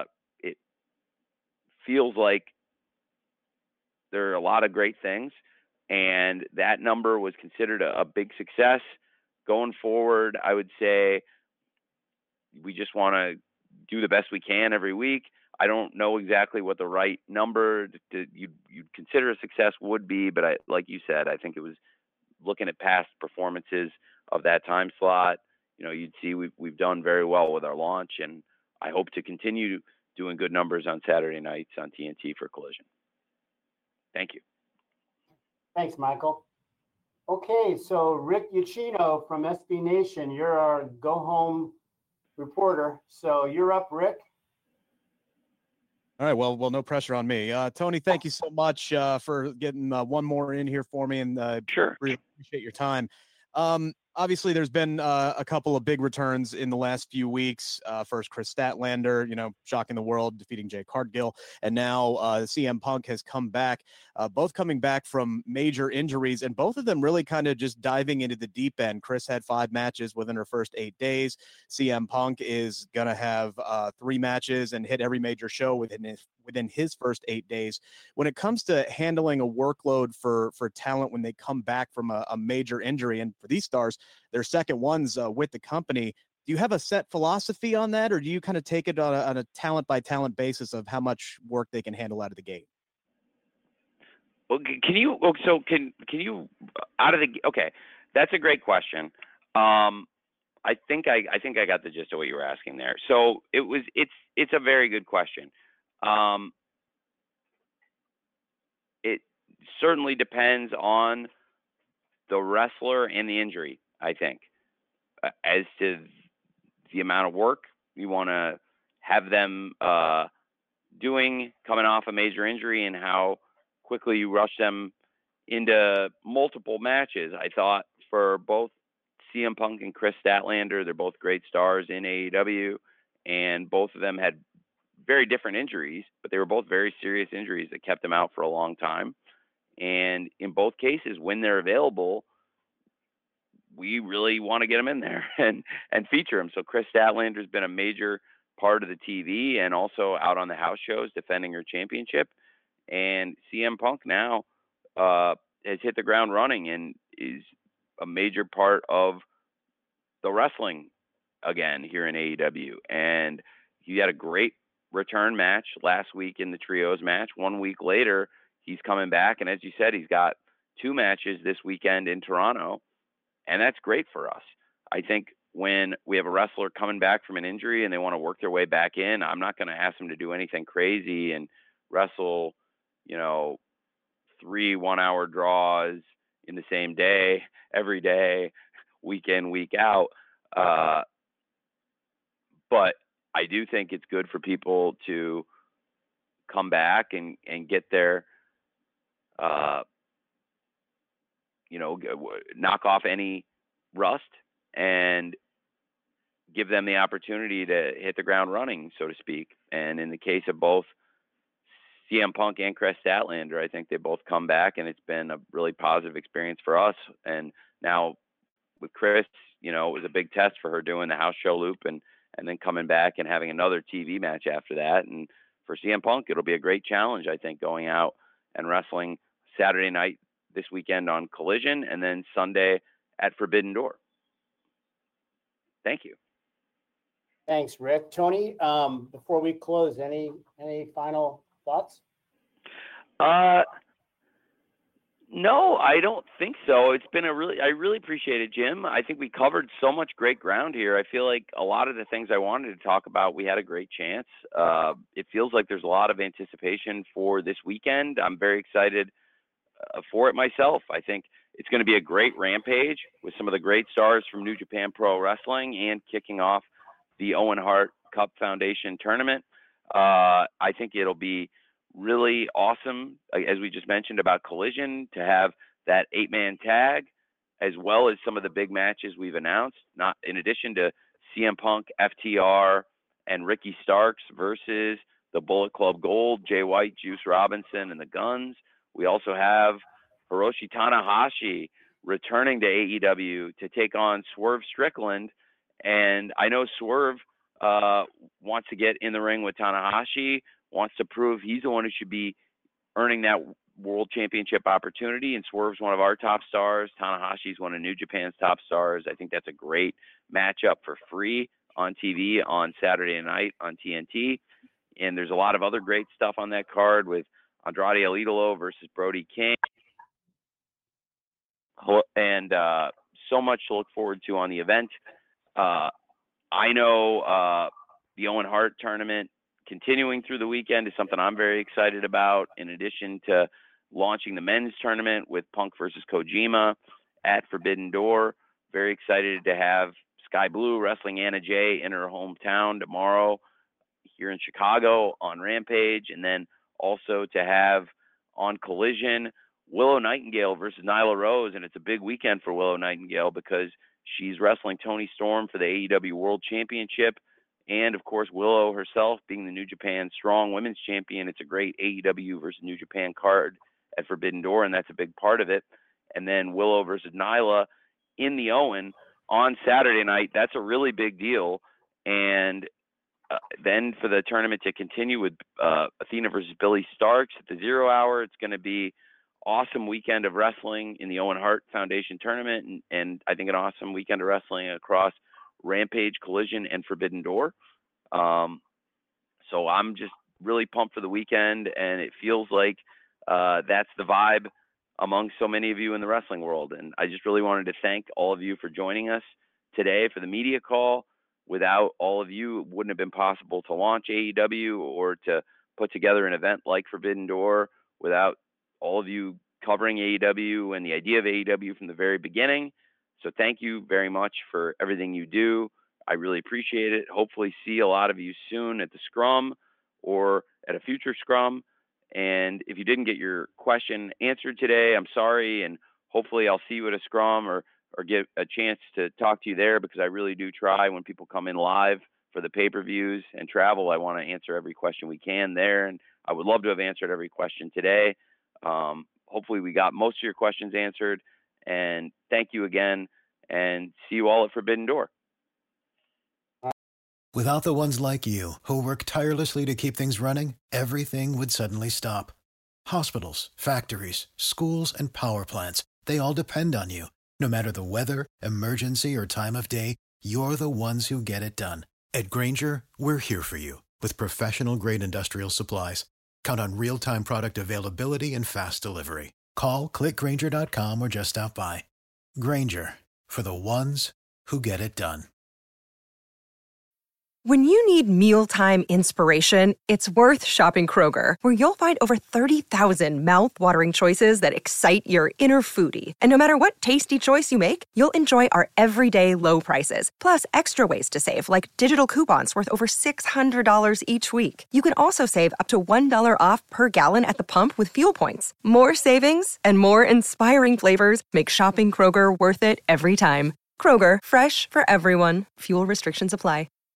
feels like there are a lot of great things, and that number was considered a big success. Going forward, I would say we just want to do the best we can every week. I don't know exactly what the right number you'd consider a success would be, but like you said, I think it was looking at past performances of that time slot. You'd see we've done very well with our launch, and I hope to continue doing good numbers on Saturday nights on TNT for Collision. Thank you. Thanks, Michael. Okay, so Rick Uccino from SB Nation, you're our go-home reporter. So you're up, Rick. All right. Well, no pressure on me. Tony, thank you so much for getting one more in here for me, and sure, really appreciate your time. Obviously, there's been a couple of big returns in the last few weeks. First, Chris Statlander, shocking the world, defeating Jay Cargill. And now CM Punk has come back, both coming back from major injuries, and both of them really kind of just diving into the deep end. Chris had 5 matches within her first 8 days. CM Punk is going to have 3 matches and hit every major show within his first 8 days. When it comes to handling a workload for talent when they come back from a major injury, and for these stars, their second ones with the company, do you have a set philosophy on that, or do you kind of take it on a talent by talent basis of how much work they can handle out of the gate? Well, can you okay, that's a great question. I think I got the gist of what you were asking there. So it's a very good question. It certainly depends on the wrestler and the injury, I think, as to the amount of work you want to have them doing coming off a major injury and how quickly you rush them into multiple matches. I thought for both CM Punk and Chris Statlander, they're both great stars in AEW, and both of them had very different injuries, but they were both very serious injuries that kept them out for a long time. And in both cases, when they're available, we really want to get them in there and feature them. So Chris Statlander has been a major part of the TV and also out on the house shows defending her championship. And CM Punk now has hit the ground running and is a major part of the wrestling again here in AEW. And he had a great return match last week in the trios match. 1 week later, he's coming back. And as you said, he's got 2 matches this weekend in Toronto. And that's great for us. I think when we have a wrestler coming back from an injury and they want to work their way back in, I'm not going to ask them to do anything crazy and wrestle, 3 one-hour draws in the same day, every day, week in, week out. But I do think it's good for people to come back and get their, knock off any rust and give them the opportunity to hit the ground running, so to speak. And in the case of both CM Punk and Chris Statlander, I think they both come back, and it's been a really positive experience for us. And now with Chris, it was a big test for her doing the house show loop and then coming back and having another TV match after that. And for CM Punk, it'll be a great challenge, I think, going out and wrestling Saturday night this weekend on Collision and then Sunday at Forbidden Door. Thank you. Thanks, Rick. Tony, before we close, any final thoughts? No, I don't think so. It's been I really appreciate it, Jim. I think we covered so much great ground here. I feel like a lot of the things I wanted to talk about, we had a great chance. It feels like there's a lot of anticipation for this weekend. I'm very excited for it myself. I think it's going to be a great Rampage with some of the great stars from New Japan Pro Wrestling and kicking off the Owen Hart Cup Foundation tournament. I think it'll be really awesome, as we just mentioned about Collision, to have that 8-man tag, as well as some of the big matches we've announced, not in addition to CM Punk, FTR, and Ricky Starks versus the Bullet Club Gold, Jay White, Juice Robinson, and the Guns. We also have Hiroshi Tanahashi returning to AEW to take on Swerve Strickland. And I know Swerve wants to get in the ring with Tanahashi, wants to prove he's the one who should be earning that world championship opportunity. And Swerve's one of our top stars. Tanahashi's one of New Japan's top stars. I think that's a great matchup for free on TV on Saturday night on TNT. And there's a lot of other great stuff on that card with Andrade El Idolo versus Brody King. And so much to look forward to on the event. I know the Owen Hart tournament continuing through the weekend is something I'm very excited about, in addition to launching the men's tournament with Punk versus Kojima at Forbidden Door. Very excited to have Sky Blue wrestling Anna Jay in her hometown tomorrow here in Chicago on Rampage, and then also to have on Collision Willow Nightingale versus Nyla Rose. And it's a big weekend for Willow Nightingale because she's wrestling Toni Storm for the AEW World Championship. And of course, Willow herself being the New Japan Strong Women's Champion. It's a great AEW versus New Japan card at Forbidden Door, and that's a big part of it. And then Willow versus Nyla in the Owen on Saturday night. That's a really big deal. And then for the tournament to continue with Athena versus Billy Starks at the 0 hour, it's going to be awesome weekend of wrestling in the Owen Hart Foundation tournament, and I think an awesome weekend of wrestling across Rampage, Collision, and Forbidden Door. So I'm just really pumped for the weekend, and it feels like that's the vibe among so many of you in the wrestling world. And I just really wanted to thank all of you for joining us today for the media call. Without all of you, it wouldn't have been possible to launch AEW or to put together an event like Forbidden Door. Without all of you covering AEW and the idea of AEW from the very beginning. So thank you very much for everything you do. I really appreciate it. Hopefully see a lot of you soon at the Scrum or at a future Scrum. And if you didn't get your question answered today, I'm sorry. And hopefully I'll see you at a Scrum or get a chance to talk to you there, because I really do try when people come in live for the pay-per-views and travel. I want to answer every question we can there. And I would love to have answered every question today. Hopefully we got most of your questions answered, and thank you again, and see you all at Forbidden Door. Without the ones like you who work tirelessly to keep things running, everything would suddenly stop. Hospitals, factories, schools, and power plants, they all depend on you. No matter the weather, emergency, or time of day, you're the ones who get it done. At Grainger, we're here for you with professional-grade industrial supplies. Count on real-time product availability and fast delivery. Call, click Grainger.com, or just stop by. Grainger, for the ones who get it done. When you need mealtime inspiration, it's worth shopping Kroger, where you'll find over 30,000 mouth-watering choices that excite your inner foodie. And no matter what tasty choice you make, you'll enjoy our everyday low prices, plus extra ways to save, like digital coupons worth over $600 each week. You can also save up to $1 off per gallon at the pump with fuel points. More savings and more inspiring flavors make shopping Kroger worth it every time. Kroger, fresh for everyone. Fuel restrictions apply.